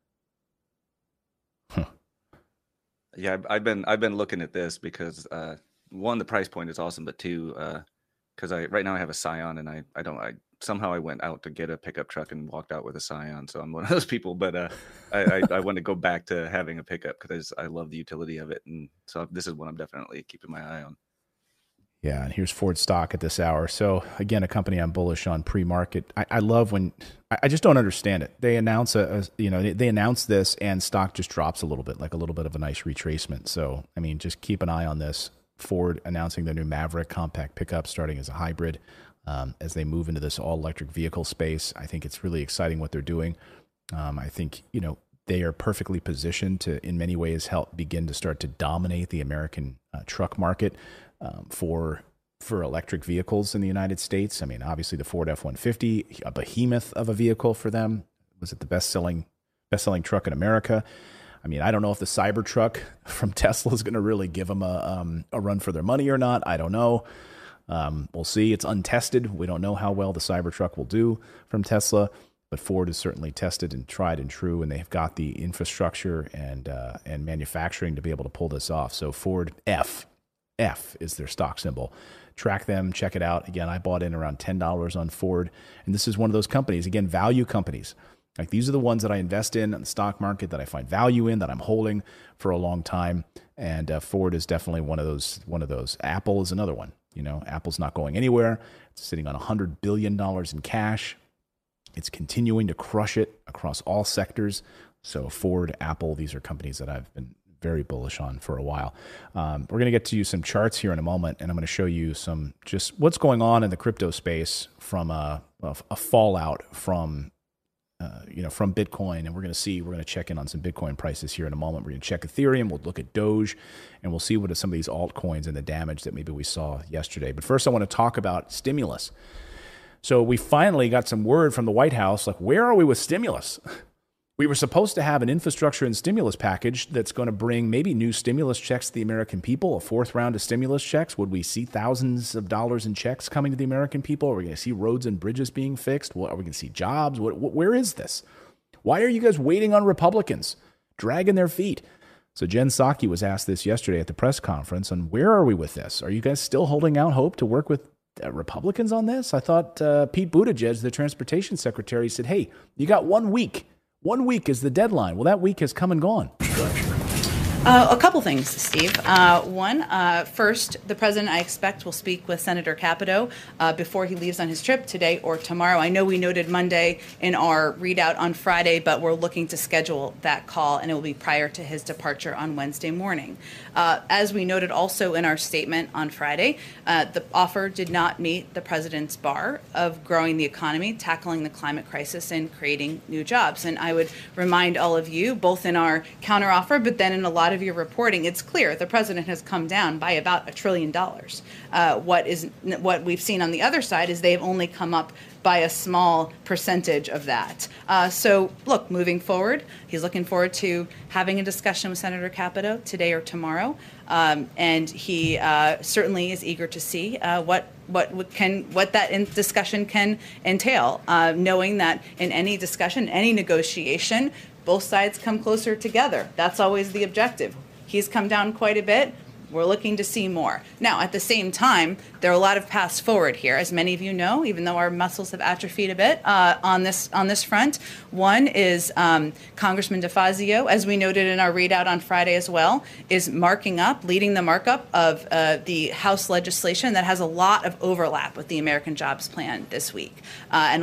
Yeah, I've been looking at this because one, the price point is awesome, but two, because right now I have a Scion and I somehow I went out to get a pickup truck and walked out with a Scion, so I'm one of those people. But I want to go back to having a pickup because I love the utility of it, and so this is one I'm definitely keeping my eye on. Yeah, and here's Ford stock at this hour. So again, a company I'm bullish on pre-market. I love when I just don't understand it. They announce they announce this and stock just drops a little bit, like a little bit of a nice retracement. So just keep an eye on this. Ford announcing their new Maverick compact pickup starting as a hybrid as they move into this all-electric vehicle space. I think it's really exciting what they're doing. I think they are perfectly positioned to, in many ways, help begin to start to dominate the American truck market. For electric vehicles in the United States. Obviously the Ford F-150, a behemoth of a vehicle for them. Was it the best-selling truck in America? I don't know if the Cybertruck from Tesla is going to really give them a run for their money or not. I don't know. We'll see. It's untested. We don't know how well the Cybertruck will do from Tesla, but Ford is certainly tested and tried and true, and they've got the infrastructure and manufacturing to be able to pull this off. So Ford F is their stock symbol. Track them, check it out. Again, I bought in around $10 on Ford, and this is one of those companies, again, value companies. Like these are the ones that I invest in the stock market that I find value in, that I'm holding for a long time. And Ford is definitely one of those. Apple is another one. Apple's not going anywhere. It's sitting on $100 billion in cash. It's continuing to crush it across all sectors. So Ford, Apple, these are companies that I've been very bullish on for a while. We're going to get to you some charts here in a moment, and I'm going to show you some just what's going on in the crypto space from a fallout from Bitcoin. And we're going to check in on some Bitcoin prices here in a moment. We're going to check Ethereum. We'll look at Doge, and we'll see what are some of these altcoins and the damage that maybe we saw yesterday. But first, I want to talk about stimulus. So we finally got some word from the White House, like, where are we with stimulus? We were supposed to have an infrastructure and stimulus package that's going to bring maybe new stimulus checks to the American people, a fourth round of stimulus checks. Would we see thousands of dollars in checks coming to the American people? Are we going to see roads and bridges being fixed? Are we going to see jobs? Where is this? Why are you guys waiting on Republicans, dragging their feet? So Jen Psaki was asked this yesterday at the press conference, and where are we with this? Are you guys still holding out hope to work with Republicans on this? I thought Pete Buttigieg, the transportation secretary, said, hey, you got 1 week. 1 week is the deadline. Well, that week has come and gone. A couple things, Steve. One, first, the president, I expect, will speak with Senator Capito before he leaves on his trip today or tomorrow. I know we noted Monday in our readout on Friday, but we're looking to schedule that call, and it will be prior to his departure on Wednesday morning. As we noted also in our statement on Friday, the offer did not meet the president's bar of growing the economy, tackling the climate crisis, and creating new jobs. And I would remind all of you, both in our counteroffer, but then in a lot of your reporting, it's clear the president has come down by about $1 trillion. What we've seen on the other side is they've only come up by a small percentage of that. So, look, moving forward, he's looking forward to having a discussion with Senator Capito today or tomorrow, and he certainly is eager to see what that discussion can entail, knowing that in any discussion, any negotiation, both sides come closer together. That's always the objective. He's come down quite a bit. We're looking to see more. Now, at the same time, there are a lot of paths forward here, as many of you know, even though our muscles have atrophied a bit on this front. One is Congressman DeFazio, as we noted in our readout on Friday as well, is leading the markup of the House legislation that has a lot of overlap with the American Jobs Plan this week, and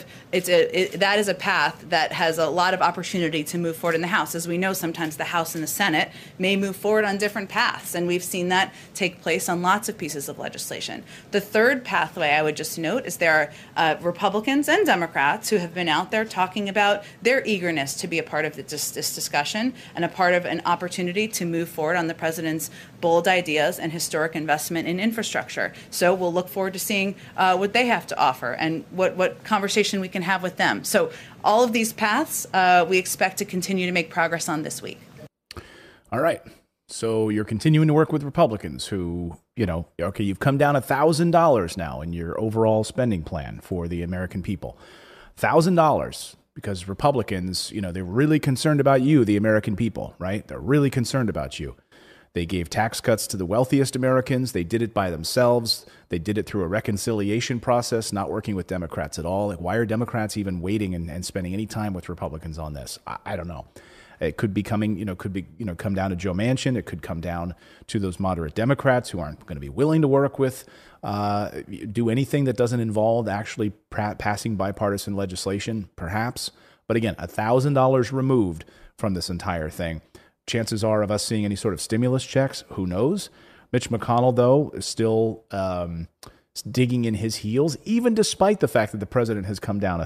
that is a path that has a lot of opportunity to move forward in the House. As we know, sometimes the House and the Senate may move forward on different paths, and we've seen that take place on lots of pieces of legislation. The third pathway I would just note is there are Republicans and Democrats who have been out there talking about their eagerness to be a part of this discussion and a part of an opportunity to move forward on the president's bold ideas and historic investment in infrastructure. So we'll look forward to seeing what they have to offer and what conversation we can have with them. So all of these paths we expect to continue to make progress on this week. All right. So you're continuing to work with Republicans who, okay, you've come down $1,000 now in your overall spending plan for the American people. $1,000 because Republicans, they're really concerned about you, the American people, right? They're really concerned about you. They gave tax cuts to the wealthiest Americans. They did it by themselves. They did it through a reconciliation process, not working with Democrats at all. Why are Democrats even waiting and spending any time with Republicans on this? I don't know. It could be come down to Joe Manchin. It could come down to those moderate Democrats who aren't going to be willing to work with, do anything that doesn't involve actually passing bipartisan legislation, perhaps. But again, $1,000 removed from this entire thing. Chances are of us seeing any sort of stimulus checks, who knows? Mitch McConnell, though, is still digging in his heels, even despite the fact that the president has come down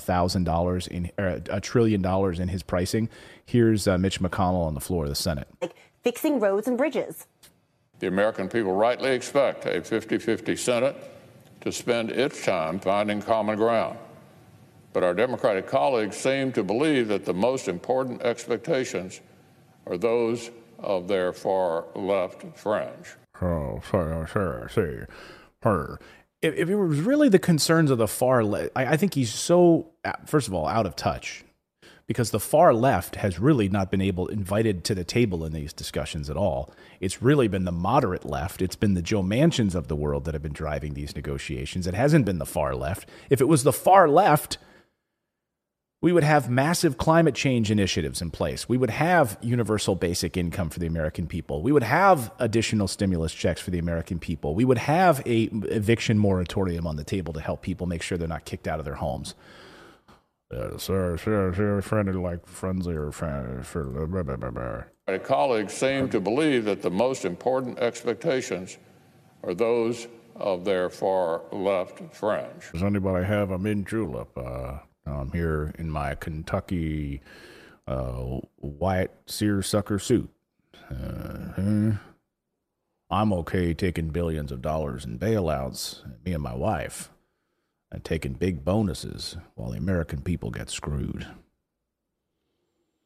$1 trillion in his pricing. Here's Mitch McConnell on the floor of the Senate. Like fixing roads and bridges. The American people rightly expect a 50-50 Senate to spend its time finding common ground. But our Democratic colleagues seem to believe that the most important expectations are those of their far left fringe. If it was really the concerns of the far left, I think he's so, first of all, out of touch, because the far left has really not been invited to the table in these discussions at all. It's really been the moderate left. It's been the Joe Manchins of the world that have been driving these negotiations. It hasn't been the far left. If it was the far left, we would have massive climate change initiatives in place. We would have universal basic income for the American people. We would have additional stimulus checks for the American people. We would have a eviction moratorium on the table to help people make sure they're not kicked out of their homes. My colleagues seem to believe that the most important expectations are those of their far left fringe. Does anybody have a mint julep? I'm here in my Kentucky white seersucker suit. I'm okay taking billions of dollars in bailouts, me and my wife, and taking big bonuses while the American people get screwed.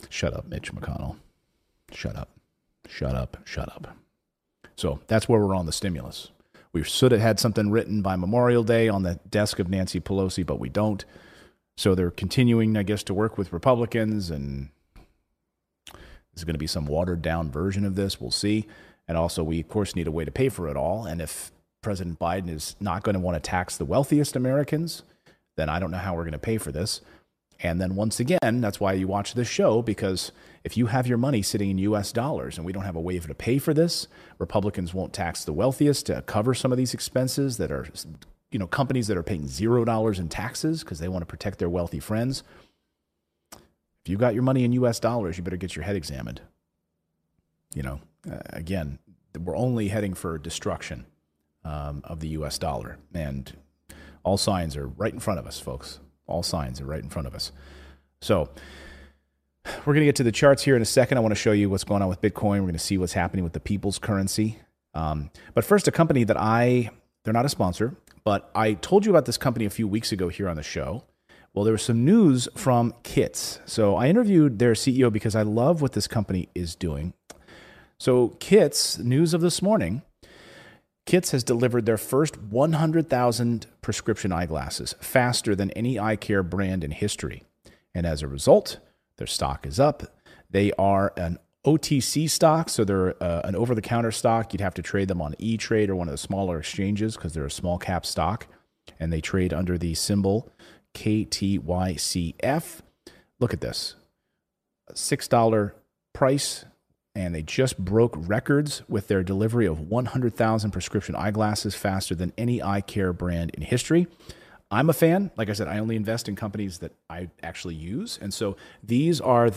Shut up, Mitch McConnell. Shut up. Shut up. Shut up. So that's where we're on the stimulus. We should have had something written by Memorial Day on the desk of Nancy Pelosi, but we don't. So they're continuing, I guess, to work with Republicans, and there's going to be some watered-down version of this. We'll see. And also, we, of course, need a way to pay for it all. And if President Biden is not going to want to tax the wealthiest Americans, then I don't know how we're going to pay for this. And then once again, that's why you watch this show, because if you have your money sitting in U.S. dollars and we don't have a way to pay for this, Republicans won't tax the wealthiest to cover some of these expenses that are, companies that are paying $0 in taxes because they want to protect their wealthy friends. If you got your money in U.S. dollars, you better get your head examined. Again, we're only heading for destruction of the U.S. dollar. And all signs are right in front of us, folks. All signs are right in front of us. So we're going to get to the charts here in a second. I want to show you what's going on with Bitcoin. We're going to see what's happening with the people's currency. But first, a company that they're not a sponsor, but I told you about this company a few weeks ago here on the show. Well, there was some news from Kits. So I interviewed their CEO because I love what this company is doing. So Kits, news of this morning, Kits has delivered their first 100,000 prescription eyeglasses faster than any eye care brand in history. And as a result, their stock is up. They are an OTC stock, so they're an over-the-counter stock. You'd have to trade them on E-Trade or one of the smaller exchanges because they're a small-cap stock. And they trade under the symbol KTYCF. Look at this. A $6 price. And they just broke records with their delivery of 100,000 prescription eyeglasses faster than any eye care brand in history. I'm a fan. Like I said, I only invest in companies that I actually use. And so these are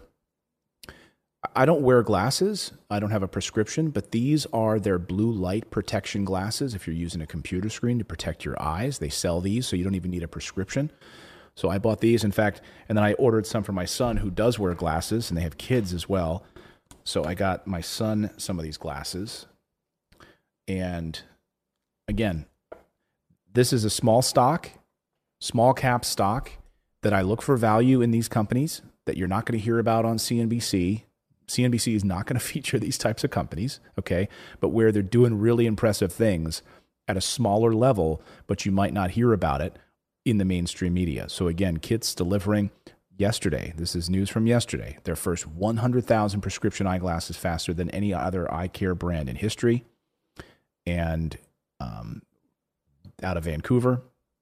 I don't wear glasses. I don't have a prescription, but these are their blue light protection glasses. If you're using a computer screen to protect your eyes, they sell these, so you don't even need a prescription. So I bought these, in fact, and then I ordered some for my son who does wear glasses, and they have kids as well. So I got my son some of these glasses. And again, this is a small cap stock that I look for value in these companies that you're not going to hear about on CNBC. CNBC is not going to feature these types of companies, okay? But where they're doing really impressive things at a smaller level, but you might not hear about it in the mainstream media. So again, Kits delivering yesterday. This is news from yesterday. Their first 100,000 prescription eyeglasses faster than any other eye care brand in history. And out of Vancouver.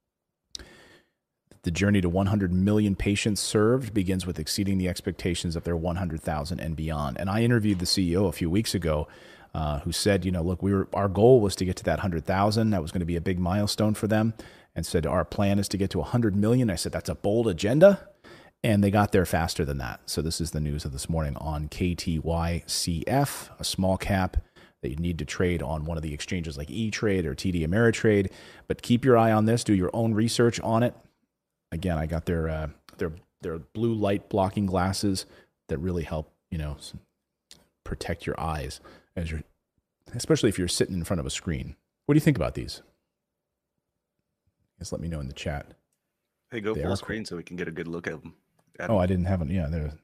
The journey to 100 million patients served begins with exceeding the expectations of their 100,000 and beyond. And I interviewed the CEO a few weeks ago who said, look, our goal was to get to that 100,000. That was going to be a big milestone for them. And said, our plan is to get to 100 million. I said, that's a bold agenda. And they got there faster than that. So this is the news of this morning on KTYCF, a small cap that you need to trade on one of the exchanges like E-Trade or TD Ameritrade. But keep your eye on this. Do your own research on it. Again, I got their blue light blocking glasses that really help, protect your eyes especially if you're sitting in front of a screen. What do you think about these? Just let me know in the chat. Hey, go full screen so we can get a good look at them. Oh, I didn't have them. Yeah, there.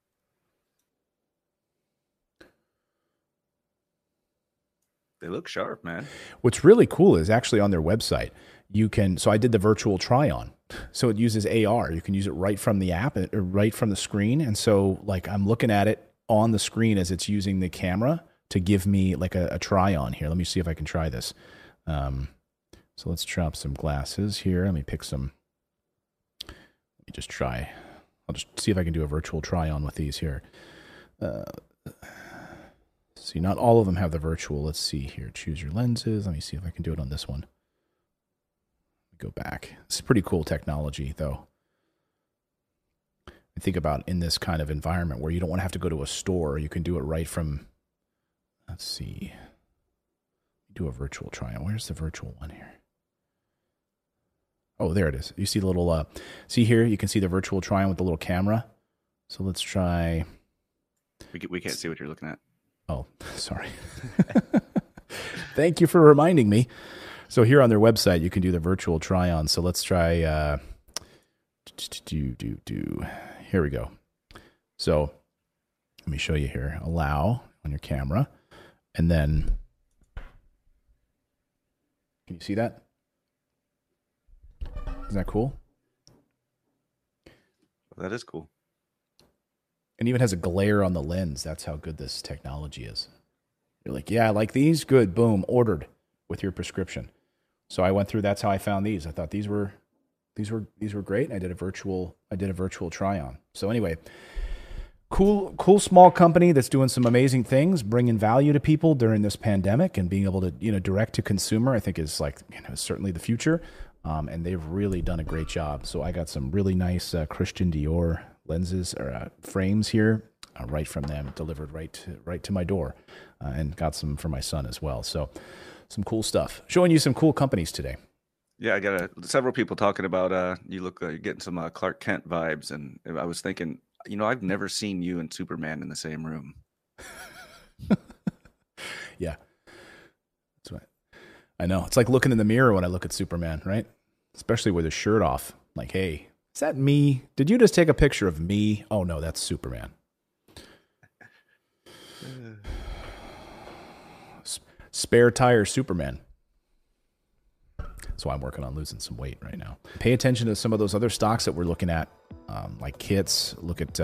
They look sharp, man. What's really cool is actually on their website, so I did the virtual try on. So it uses AR. You can use it right from the app or right from the screen. And so like I'm looking at it on the screen as it's using the camera to give me like a try on here. Let me see if I can try this. So let's drop some glasses here. Let me pick some. Let me just try. I'll just see if I can do a virtual try on with these here. See, not all of them have the virtual. Let's see here. Choose your lenses. Let me see if I can do it on this one. Go back. It's pretty cool technology, though. I think about in this kind of environment where you don't want to have to go to a store. You can do it right from, let's see. Do a virtual try on. Where's the virtual one here? Oh, there it is. You see the little, see here, you can see the virtual try-on with the little camera. So let's try. We can't see what you're looking at. Oh, sorry. Thank you for reminding me. So here on their website, you can do the virtual try-on. So let's try, here we go. So let me show you here. Allow on your camera. And then, can you see that? Isn't that cool? That is cool. And even has a glare on the lens. That's how good this technology is. You're like, yeah, I like these. Good. Boom. Ordered with your prescription. So I went through. That's how I found these. I thought these were great. And I did a virtual try on. So anyway, cool small company that's doing some amazing things, bringing value to people during this pandemic, and being able to direct to consumer. I think is certainly the future. And they've really done a great job. So I got some really nice Christian Dior lenses or frames here, right from them, delivered right to my door, and got some for my son as well. So some cool stuff. Showing you some cool companies today. Yeah, I got several people talking about you look like you're getting some Clark Kent vibes, and I was thinking, I've never seen you and Superman in the same room. Yeah, that's right. I know. It's like looking in the mirror when I look at Superman, right? Especially with his shirt off. Like, hey, is that me? Did you just take a picture of me? Oh, no, that's Superman. Spare tire Superman. So I'm working on losing some weight right now. Pay attention to some of those other stocks that we're looking at, like kits. Look at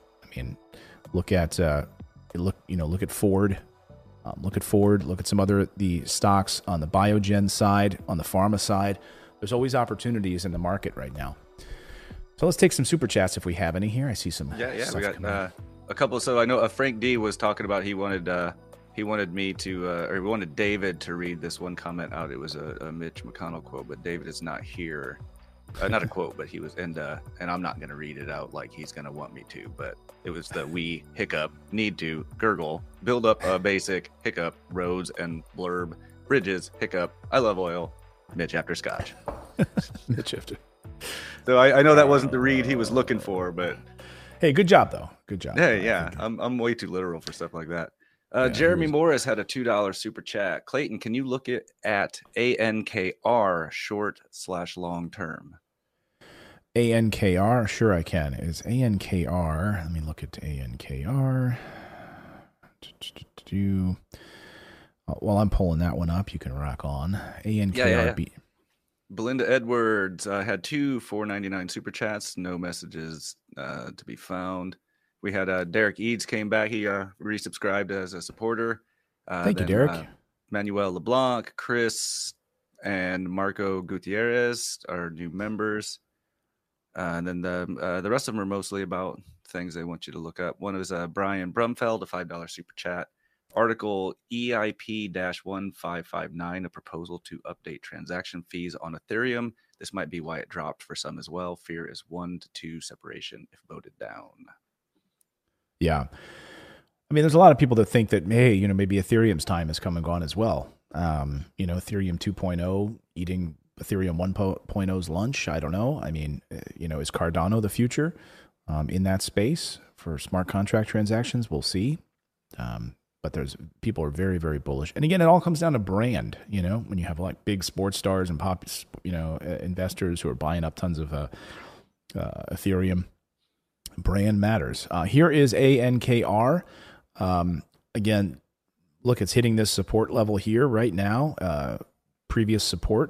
Ford. Look at Ford. Look at some other the stocks on the Biogen side, on the pharma side. There's always opportunities in the market right now. So let's take some super chats if we have any here. I see some. Yeah. We got a couple. So I know Frank D was talking about he wanted me to, or he wanted David to read this one comment out. It was a Mitch McConnell quote, but David is not here. Not a quote, but he was, and I'm not going to read it out like he's going to want me to, but it was the we hiccup, need to, gurgle, build up a basic, hiccup, roads and blurb, bridges, hiccup, I love oil, Mitch after scotch. Mitch after. So I know that wasn't the read he was looking for, but. Hey, good job though. Good job. Yeah. I'm way too literal for stuff like that. Jeremy Morris had a $2 super chat. Clayton, can you look at ANKR short/long term? ANKR, sure I can. Is ANKR? Let me look at ANKR. While I'm pulling that one up, you can rock on. ANKR. Yeah. Belinda Edwards had two $4.99 super chats. No messages to be found. We had Derek Eads came back. He resubscribed as a supporter. Thank you, Derek. Manuel LeBlanc, Chris, and Marco Gutierrez are new members. And then the rest of them are mostly about things they want you to look up. One is Brian Brumfeld, a $5 super chat. Article EIP-1559, a proposal to update transaction fees on Ethereum. This might be why it dropped for some as well. Fear is 1 to 2 separation if voted down. Yeah. I mean, there's a lot of people that think that, hey, maybe Ethereum's time has come and gone as well. Ethereum 2.0 eating Ethereum 1.0's lunch. I don't know. I mean, is Cardano the future in that space for smart contract transactions? We'll see. But people are very, very bullish. And again, it all comes down to brand, when you have like big sports stars and investors who are buying up tons of Ethereum. Brand matters. Here is ANKR. Again, look, it's hitting this support level here right now. Previous support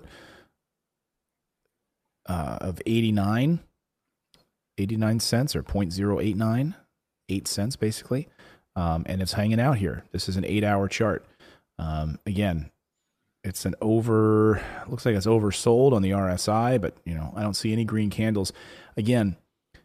of 89 cents or 0.089, 8 cents basically. And it's hanging out here. This is an 8-hour chart. Again, it's looks like it's oversold on the RSI, but I don't see any green candles. Again,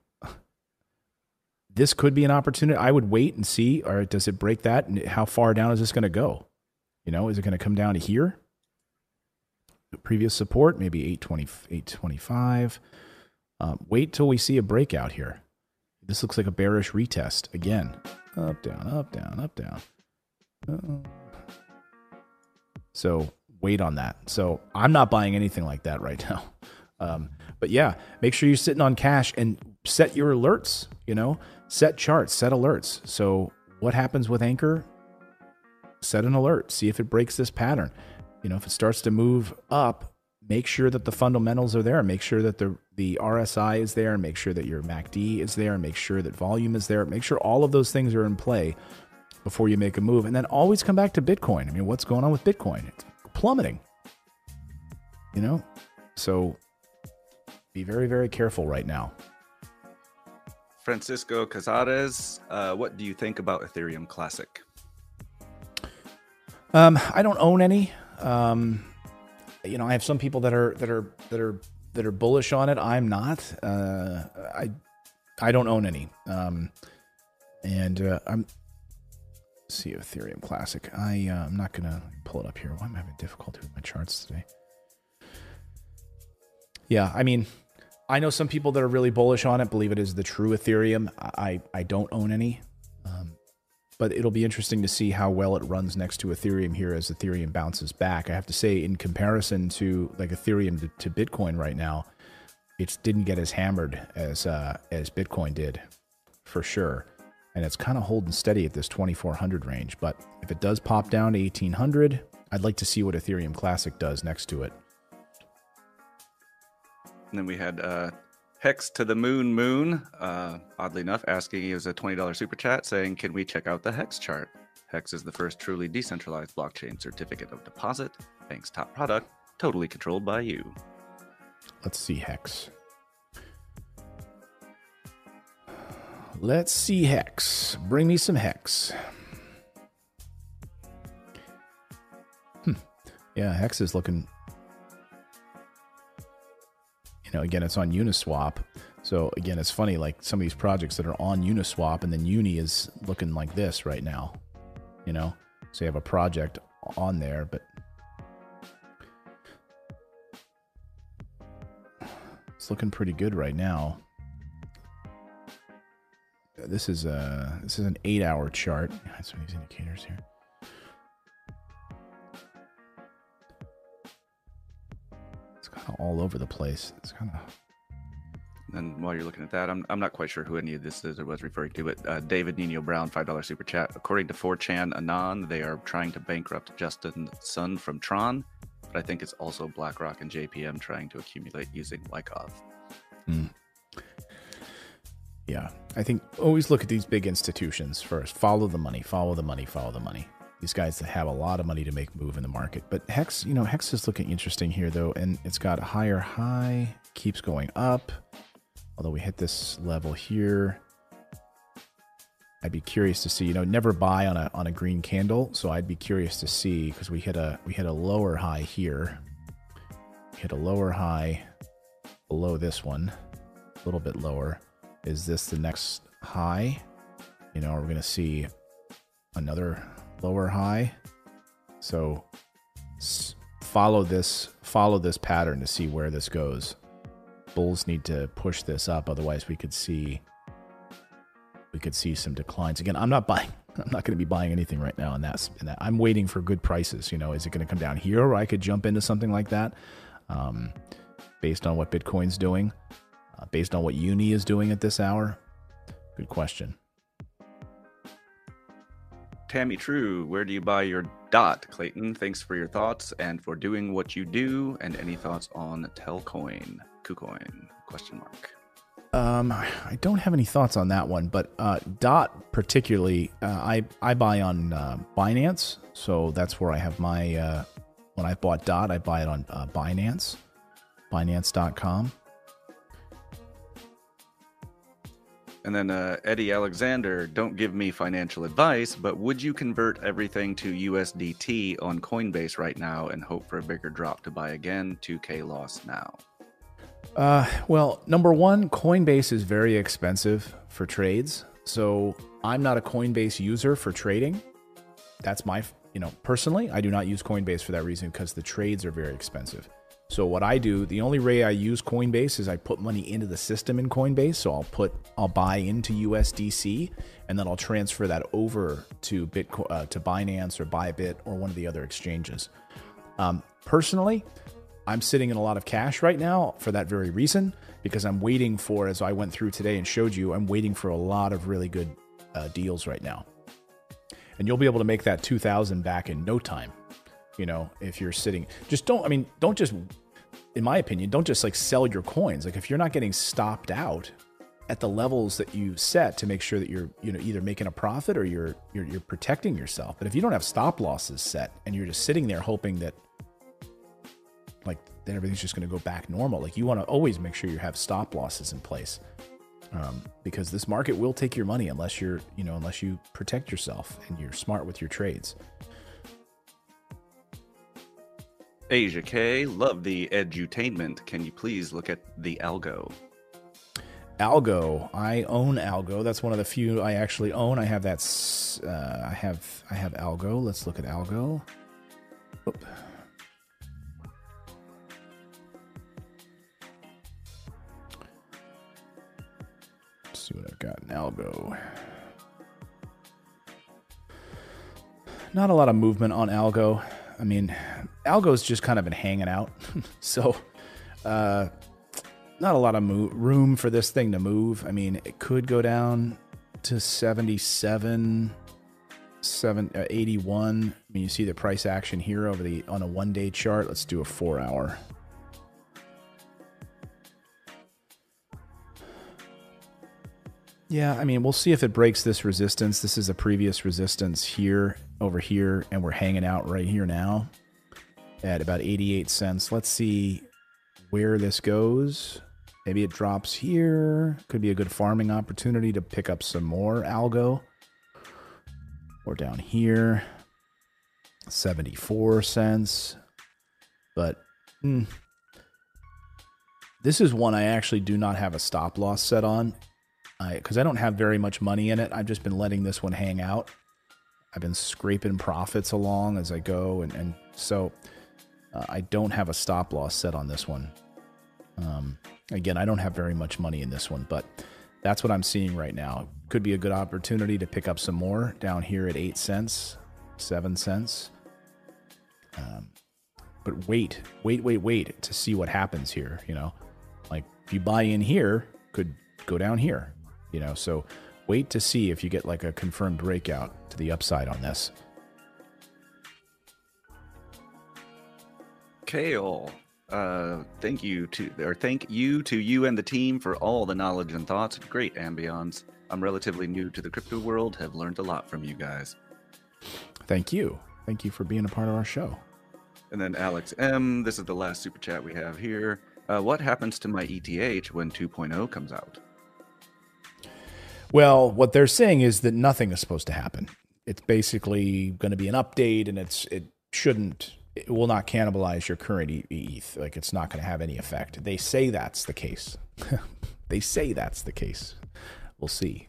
this could be an opportunity. I would wait and see, or does it break that? And how far down is this going to go? Is it going to come down to here? Previous support, maybe 825. Wait till we see a breakout here. This looks like a bearish retest again. Up, down, up, down, up, down. So wait on that. So I'm not buying anything like that right now. But yeah, make sure you're sitting on cash and set your alerts, set charts, set alerts. So what happens with Anchor? Set an alert. See if it breaks this pattern. If it starts to move up, make sure that the fundamentals are there. Make sure that the the RSI is there, and make sure that your MACD is there, and make sure that volume is there. Make sure all of those things are in play before you make a move. And then always come back to Bitcoin. I mean, what's going on with Bitcoin? It's plummeting. You know? So be very, very careful right now. Francisco Cazares, what do you think about Ethereum Classic? I don't own any. You know, I have some people that are bullish on it. I'm not. I don't own any. I'm see Ethereum Classic. I'm not gonna pull it up here. Why am I having difficulty with my charts today? Yeah, I mean, I know some people that are really bullish on it, believe it is the true Ethereum. I don't own any. But it'll be interesting to see how well it runs next to Ethereum here as Ethereum bounces back. I have to say, in comparison to like Ethereum to Bitcoin right now, it didn't get as hammered as Bitcoin did, for sure. And it's kind of holding steady at this 2,400 range. But if it does pop down to 1,800, I'd like to see what Ethereum Classic does next to it. And then we had Hex to the Moon, oddly enough, asking he was a $20 super chat saying, can we check out the Hex chart? Hex is the first truly decentralized blockchain certificate of deposit. Bank's top product, totally controlled by you. Let's see Hex. Let's see Hex. Bring me some Hex. Yeah, Hex is looking... You know, again, it's on Uniswap. So, again, it's funny, like some of these projects that are on Uniswap, and then Uni is looking like this right now. You know? So you have a project on there, but it's looking pretty good right now. This is an 8-hour chart. Some of these indicators here. All over the place. It's kind of. And while you're looking at that, I'm not quite sure who any of this is or was referring to, but David Nino Brown, $5 super chat. According to 4chan Anon, they are trying to bankrupt Justin Sun from Tron, but I think it's also BlackRock and JPM trying to accumulate using Wyckoff. Yeah, I think always look at these big institutions first. Follow the money, follow the money, follow the money. These guys that have a lot of money to make move in the market. But Hex, you know, Hex is looking interesting here, though, and it's got a higher high, keeps going up. Although we hit this level here, I'd be curious to see. You know, never buy on a green candle, so I'd be curious to see because we hit a lower high here. We hit a lower high below this one, a little bit lower. Is this the next high? You know, we're going to see another lower high. So follow this pattern to see where this goes. Bulls need to push this up, otherwise we could see some declines. Again, I'm not going to be buying anything right now in that. I'm waiting for good prices. You know, is it going to come down here or I could jump into something like that? Based on what Bitcoin's doing, based on what Uni is doing at this hour. Good question. Tammy True, where do you buy your DOT? Clayton, thanks for your thoughts and for doing what you do. And any thoughts on Telcoin, KuCoin? ? I don't have any thoughts on that one, but DOT particularly, I buy on Binance, so that's where I have my. When I bought DOT, I buy it on Binance, Binance.com. And then Eddie Alexander, don't give me financial advice, but would you convert everything to USDT on Coinbase right now and hope for a bigger drop to buy again? 2K loss now. Well, number one, Coinbase is very expensive for trades. So I'm not a Coinbase user for trading. That's my, personally, I do not use Coinbase for that reason because the trades are very expensive. So what I do, the only way I use Coinbase is I put money into the system in Coinbase. So I'll buy into USDC and then I'll transfer that over to Bitcoin, to Binance or Bybit or one of the other exchanges. Personally, I'm sitting in a lot of cash right now for that very reason, because I'm waiting for, as I went through today and showed you, I'm waiting for a lot of really good deals right now. And you'll be able to make that 2,000 back in no time. If you're sitting, don't just in my opinion, don't just like sell your coins. Like if you're not getting stopped out at the levels that you set to make sure that you're, either making a profit or you're protecting yourself. But if you don't have stop losses set and you're just sitting there hoping that like then everything's just going to go back normal, like you want to always make sure you have stop losses in place, because this market will take your money unless you protect yourself and you're smart with your trades. Asia K, love the edutainment. Can you please look at the algo? Algo. I own Algo. That's one of the few I actually own. I have that. I have Algo. Let's look at Algo. Oop. Let's see what I've got in Algo. Not a lot of movement on Algo. I mean, Algo's just kind of been hanging out. So, not a lot of room for this thing to move. I mean, it could go down to 77, 81. I mean, you see the price action here on a 1-day chart. Let's do a 4-hour. Yeah, I mean, we'll see if it breaks this resistance. This is a previous resistance here, over here, and we're hanging out right here now at about 88 cents. Let's see where this goes. Maybe it drops here. Could be a good farming opportunity to pick up some more Algo. Or down here, 74 cents. But this is one I actually do not have a stop loss set on, because I don't have very much money in it. I've just been letting this one hang out. I've been scraping profits along as I go, and so I don't have a stop loss set on this one. Again, I don't have very much money in this one, but that's what I'm seeing right now. Could be a good opportunity to pick up some more down here at 8 cents, 7 cents. But wait to see what happens here. Like if you buy in here, could go down here. So wait to see if you get like a confirmed breakout to the upside on this. Kale, thank you to you and the team for all the knowledge and thoughts. Great ambience. I'm relatively new to the crypto world. Have learned a lot from you guys. Thank you. Thank you for being a part of our show. And then Alex M, this is the last super chat we have here. What happens to my ETH when 2.0 comes out? Well, what they're saying is that nothing is supposed to happen. It's basically going to be an update, and it will not cannibalize your current ETH. Like, it's not going to have any effect. They say that's the case. They say that's the case. We'll see.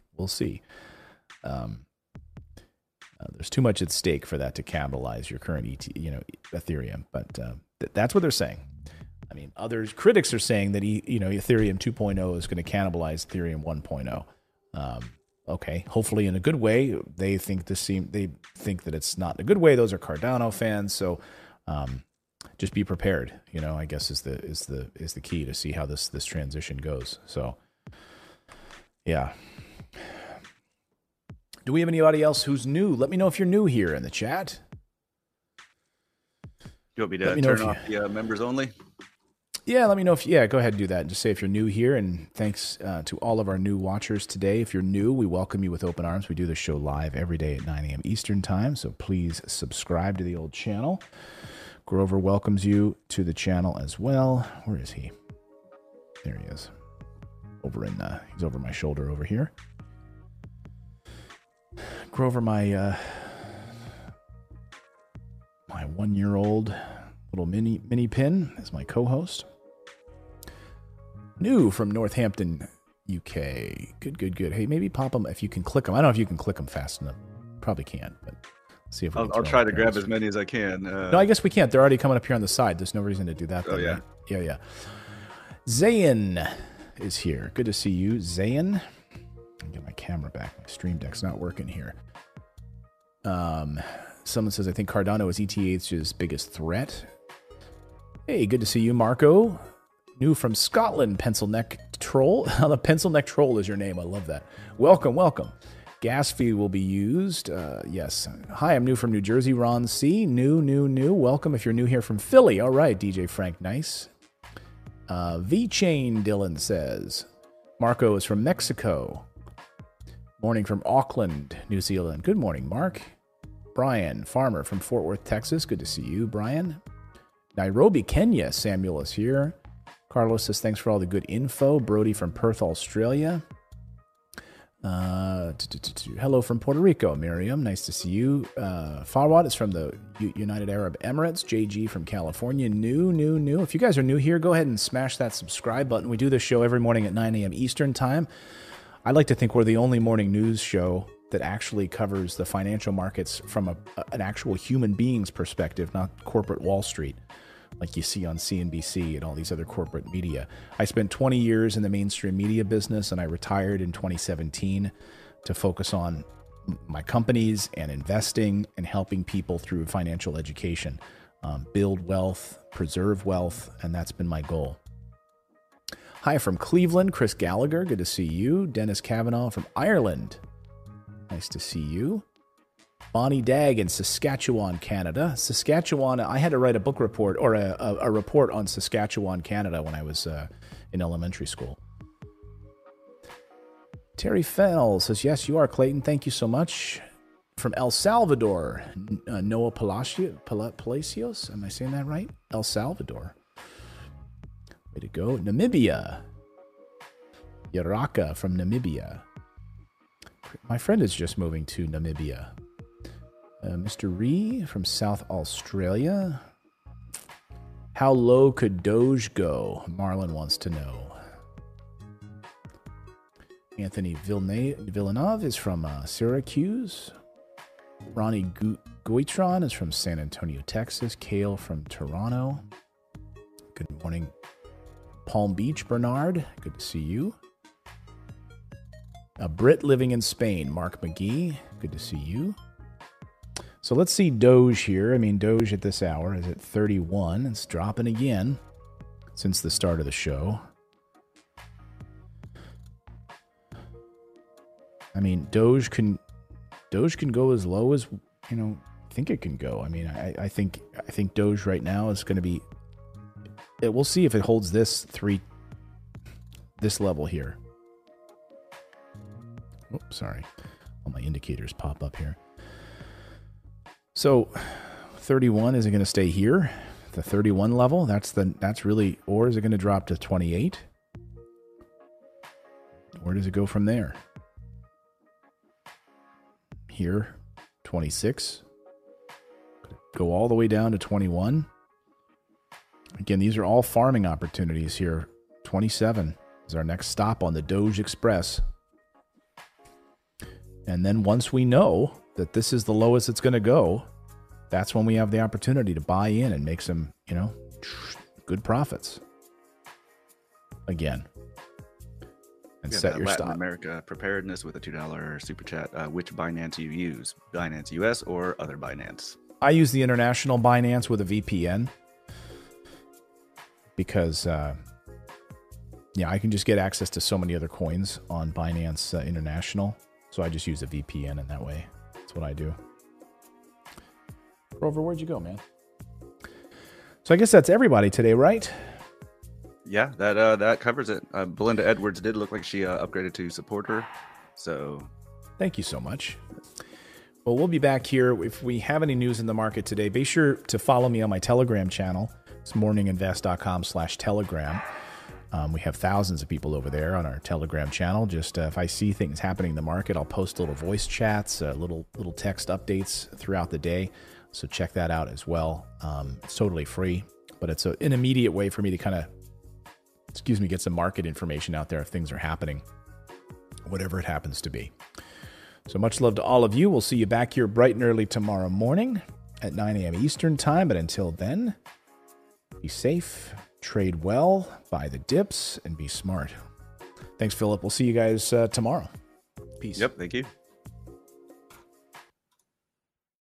There's too much at stake for that to cannibalize your current Ethereum, but that's what they're saying. I mean, critics are saying that Ethereum 2.0 is going to cannibalize Ethereum 1.0. Okay, hopefully in a good way. They think that it's not in a good way. Those are Cardano fans, so just be prepared. I guess is the key to see how this transition goes. So, yeah. Do we have anybody else who's new? Let me know if you're new here in the chat. You want me to turn off the members only? Yeah, let me know go ahead and do that. And just say if you're new here. And thanks to all of our new watchers today. If you're new, we welcome you with open arms. We do the show live every day at 9 a.m. Eastern time. So please subscribe to the old channel. Grover welcomes you to the channel as well. Where is he? There he is. He's over my shoulder over here. Grover, my 1-year-old little mini pin is my co-host. New from Northampton, UK. Good. Hey, maybe pop them if you can click them. I don't know if you can click them fast enough. Probably can't, but see if I'll try to grab as many as I can. No, I guess we can't. They're already coming up here on the side. There's no reason to do that. Oh, yeah. Right? Yeah. Zayn is here. Good to see you, Zayn. Get my camera back. My stream deck's not working here. Someone says, I think Cardano is ETH's biggest threat. Hey, good to see you, Marco. New from Scotland, Pencil Neck Troll. The Pencil Neck Troll is your name. I love that. Welcome. Gas fee will be used. Yes. Hi, I'm new from New Jersey, Ron C. New. Welcome if you're new here from Philly. All right, DJ Frank Nice. V-Chain, Dylan says. Marco is from Mexico. Morning from Auckland, New Zealand. Good morning, Mark. Brian, farmer from Fort Worth, Texas. Good to see you, Brian. Nairobi, Kenya. Samuel is here. Carlos says, thanks for all the good info. Brody from Perth, Australia. Hello from Puerto Rico, Miriam. Nice to see you. Farwad is from the United Arab Emirates. JG from California. New. If you guys are new here, go ahead and smash that subscribe button. We do this show every morning at 9 a.m. Eastern time. I like to think we're the only morning news show that actually covers the financial markets from an actual human being's perspective, not corporate Wall Street, like you see on CNBC and all these other corporate media. I spent 20 years in the mainstream media business, and I retired in 2017 to focus on my companies and investing and helping people through financial education, build wealth, preserve wealth, and that's been my goal. Hi from Cleveland, Chris Gallagher. Good to see you. Dennis Kavanaugh from Ireland. Nice to see you. Bonnie Dagg in Saskatchewan, Canada. Saskatchewan, I had to write a book report or a report on Saskatchewan, Canada when I was in elementary school. Terry Fell says, yes, you are, Clayton. Thank you so much. From El Salvador, Noah Palacios. Am I saying that right? El Salvador. Way to go. Namibia. Yaraka from Namibia. My friend is just moving to Namibia. Mr. Ree from South Australia. How low could Doge go? Marlon wants to know. Anthony Villeneuve is from Syracuse. Ronnie Goitron is from San Antonio, Texas. Kale from Toronto. Good morning. Palm Beach, Bernard. Good to see you. A Brit living in Spain, Mark McGee. Good to see you. So let's see Doge here. I mean, Doge at this hour is at 31. It's dropping again since the start of the show. I mean, Doge can go as low as, I think it can go. I mean, I think Doge right now is going to be. We'll see if it holds this level here. Oops, sorry. All my indicators pop up here. So 31, is it going to stay here? The 31 level? That's really, or is it going to drop to 28? Where does it go from there? Here, 26. Go all the way down to 21. Again, these are all farming opportunities here. 27 is our next stop on the Doge Express. And then once we know that this is the lowest it's going to go, that's when we have the opportunity to buy in and make some, good profits. Again. And set your Latin stop. America preparedness with a $2 super chat. Which Binance you use? Binance US or other Binance? I use the international Binance with a VPN because, I can just get access to so many other coins on Binance International. So I just use a VPN in that way. That's what I do. Rover, where'd you go, man? So I guess that's everybody today, right? Yeah, that covers it. Belinda Edwards did look like she upgraded to supporter. So thank you so much. Well, we'll be back here. If we have any news in the market today, be sure to follow me on my Telegram channel. It's morninginvest.com/Telegram. We have thousands of people over there on our Telegram channel. Just if I see things happening in the market, I'll post little voice chats, little text updates throughout the day. So check that out as well. It's totally free, but it's an immediate way for me to kind of, get some market information out there if things are happening, whatever it happens to be. So much love to all of you. We'll see you back here bright and early tomorrow morning at 9 a.m. Eastern time. But until then, be safe, trade well, buy the dips, and be smart. Thanks, Philip. We'll see you guys tomorrow. Peace. Yep, thank you.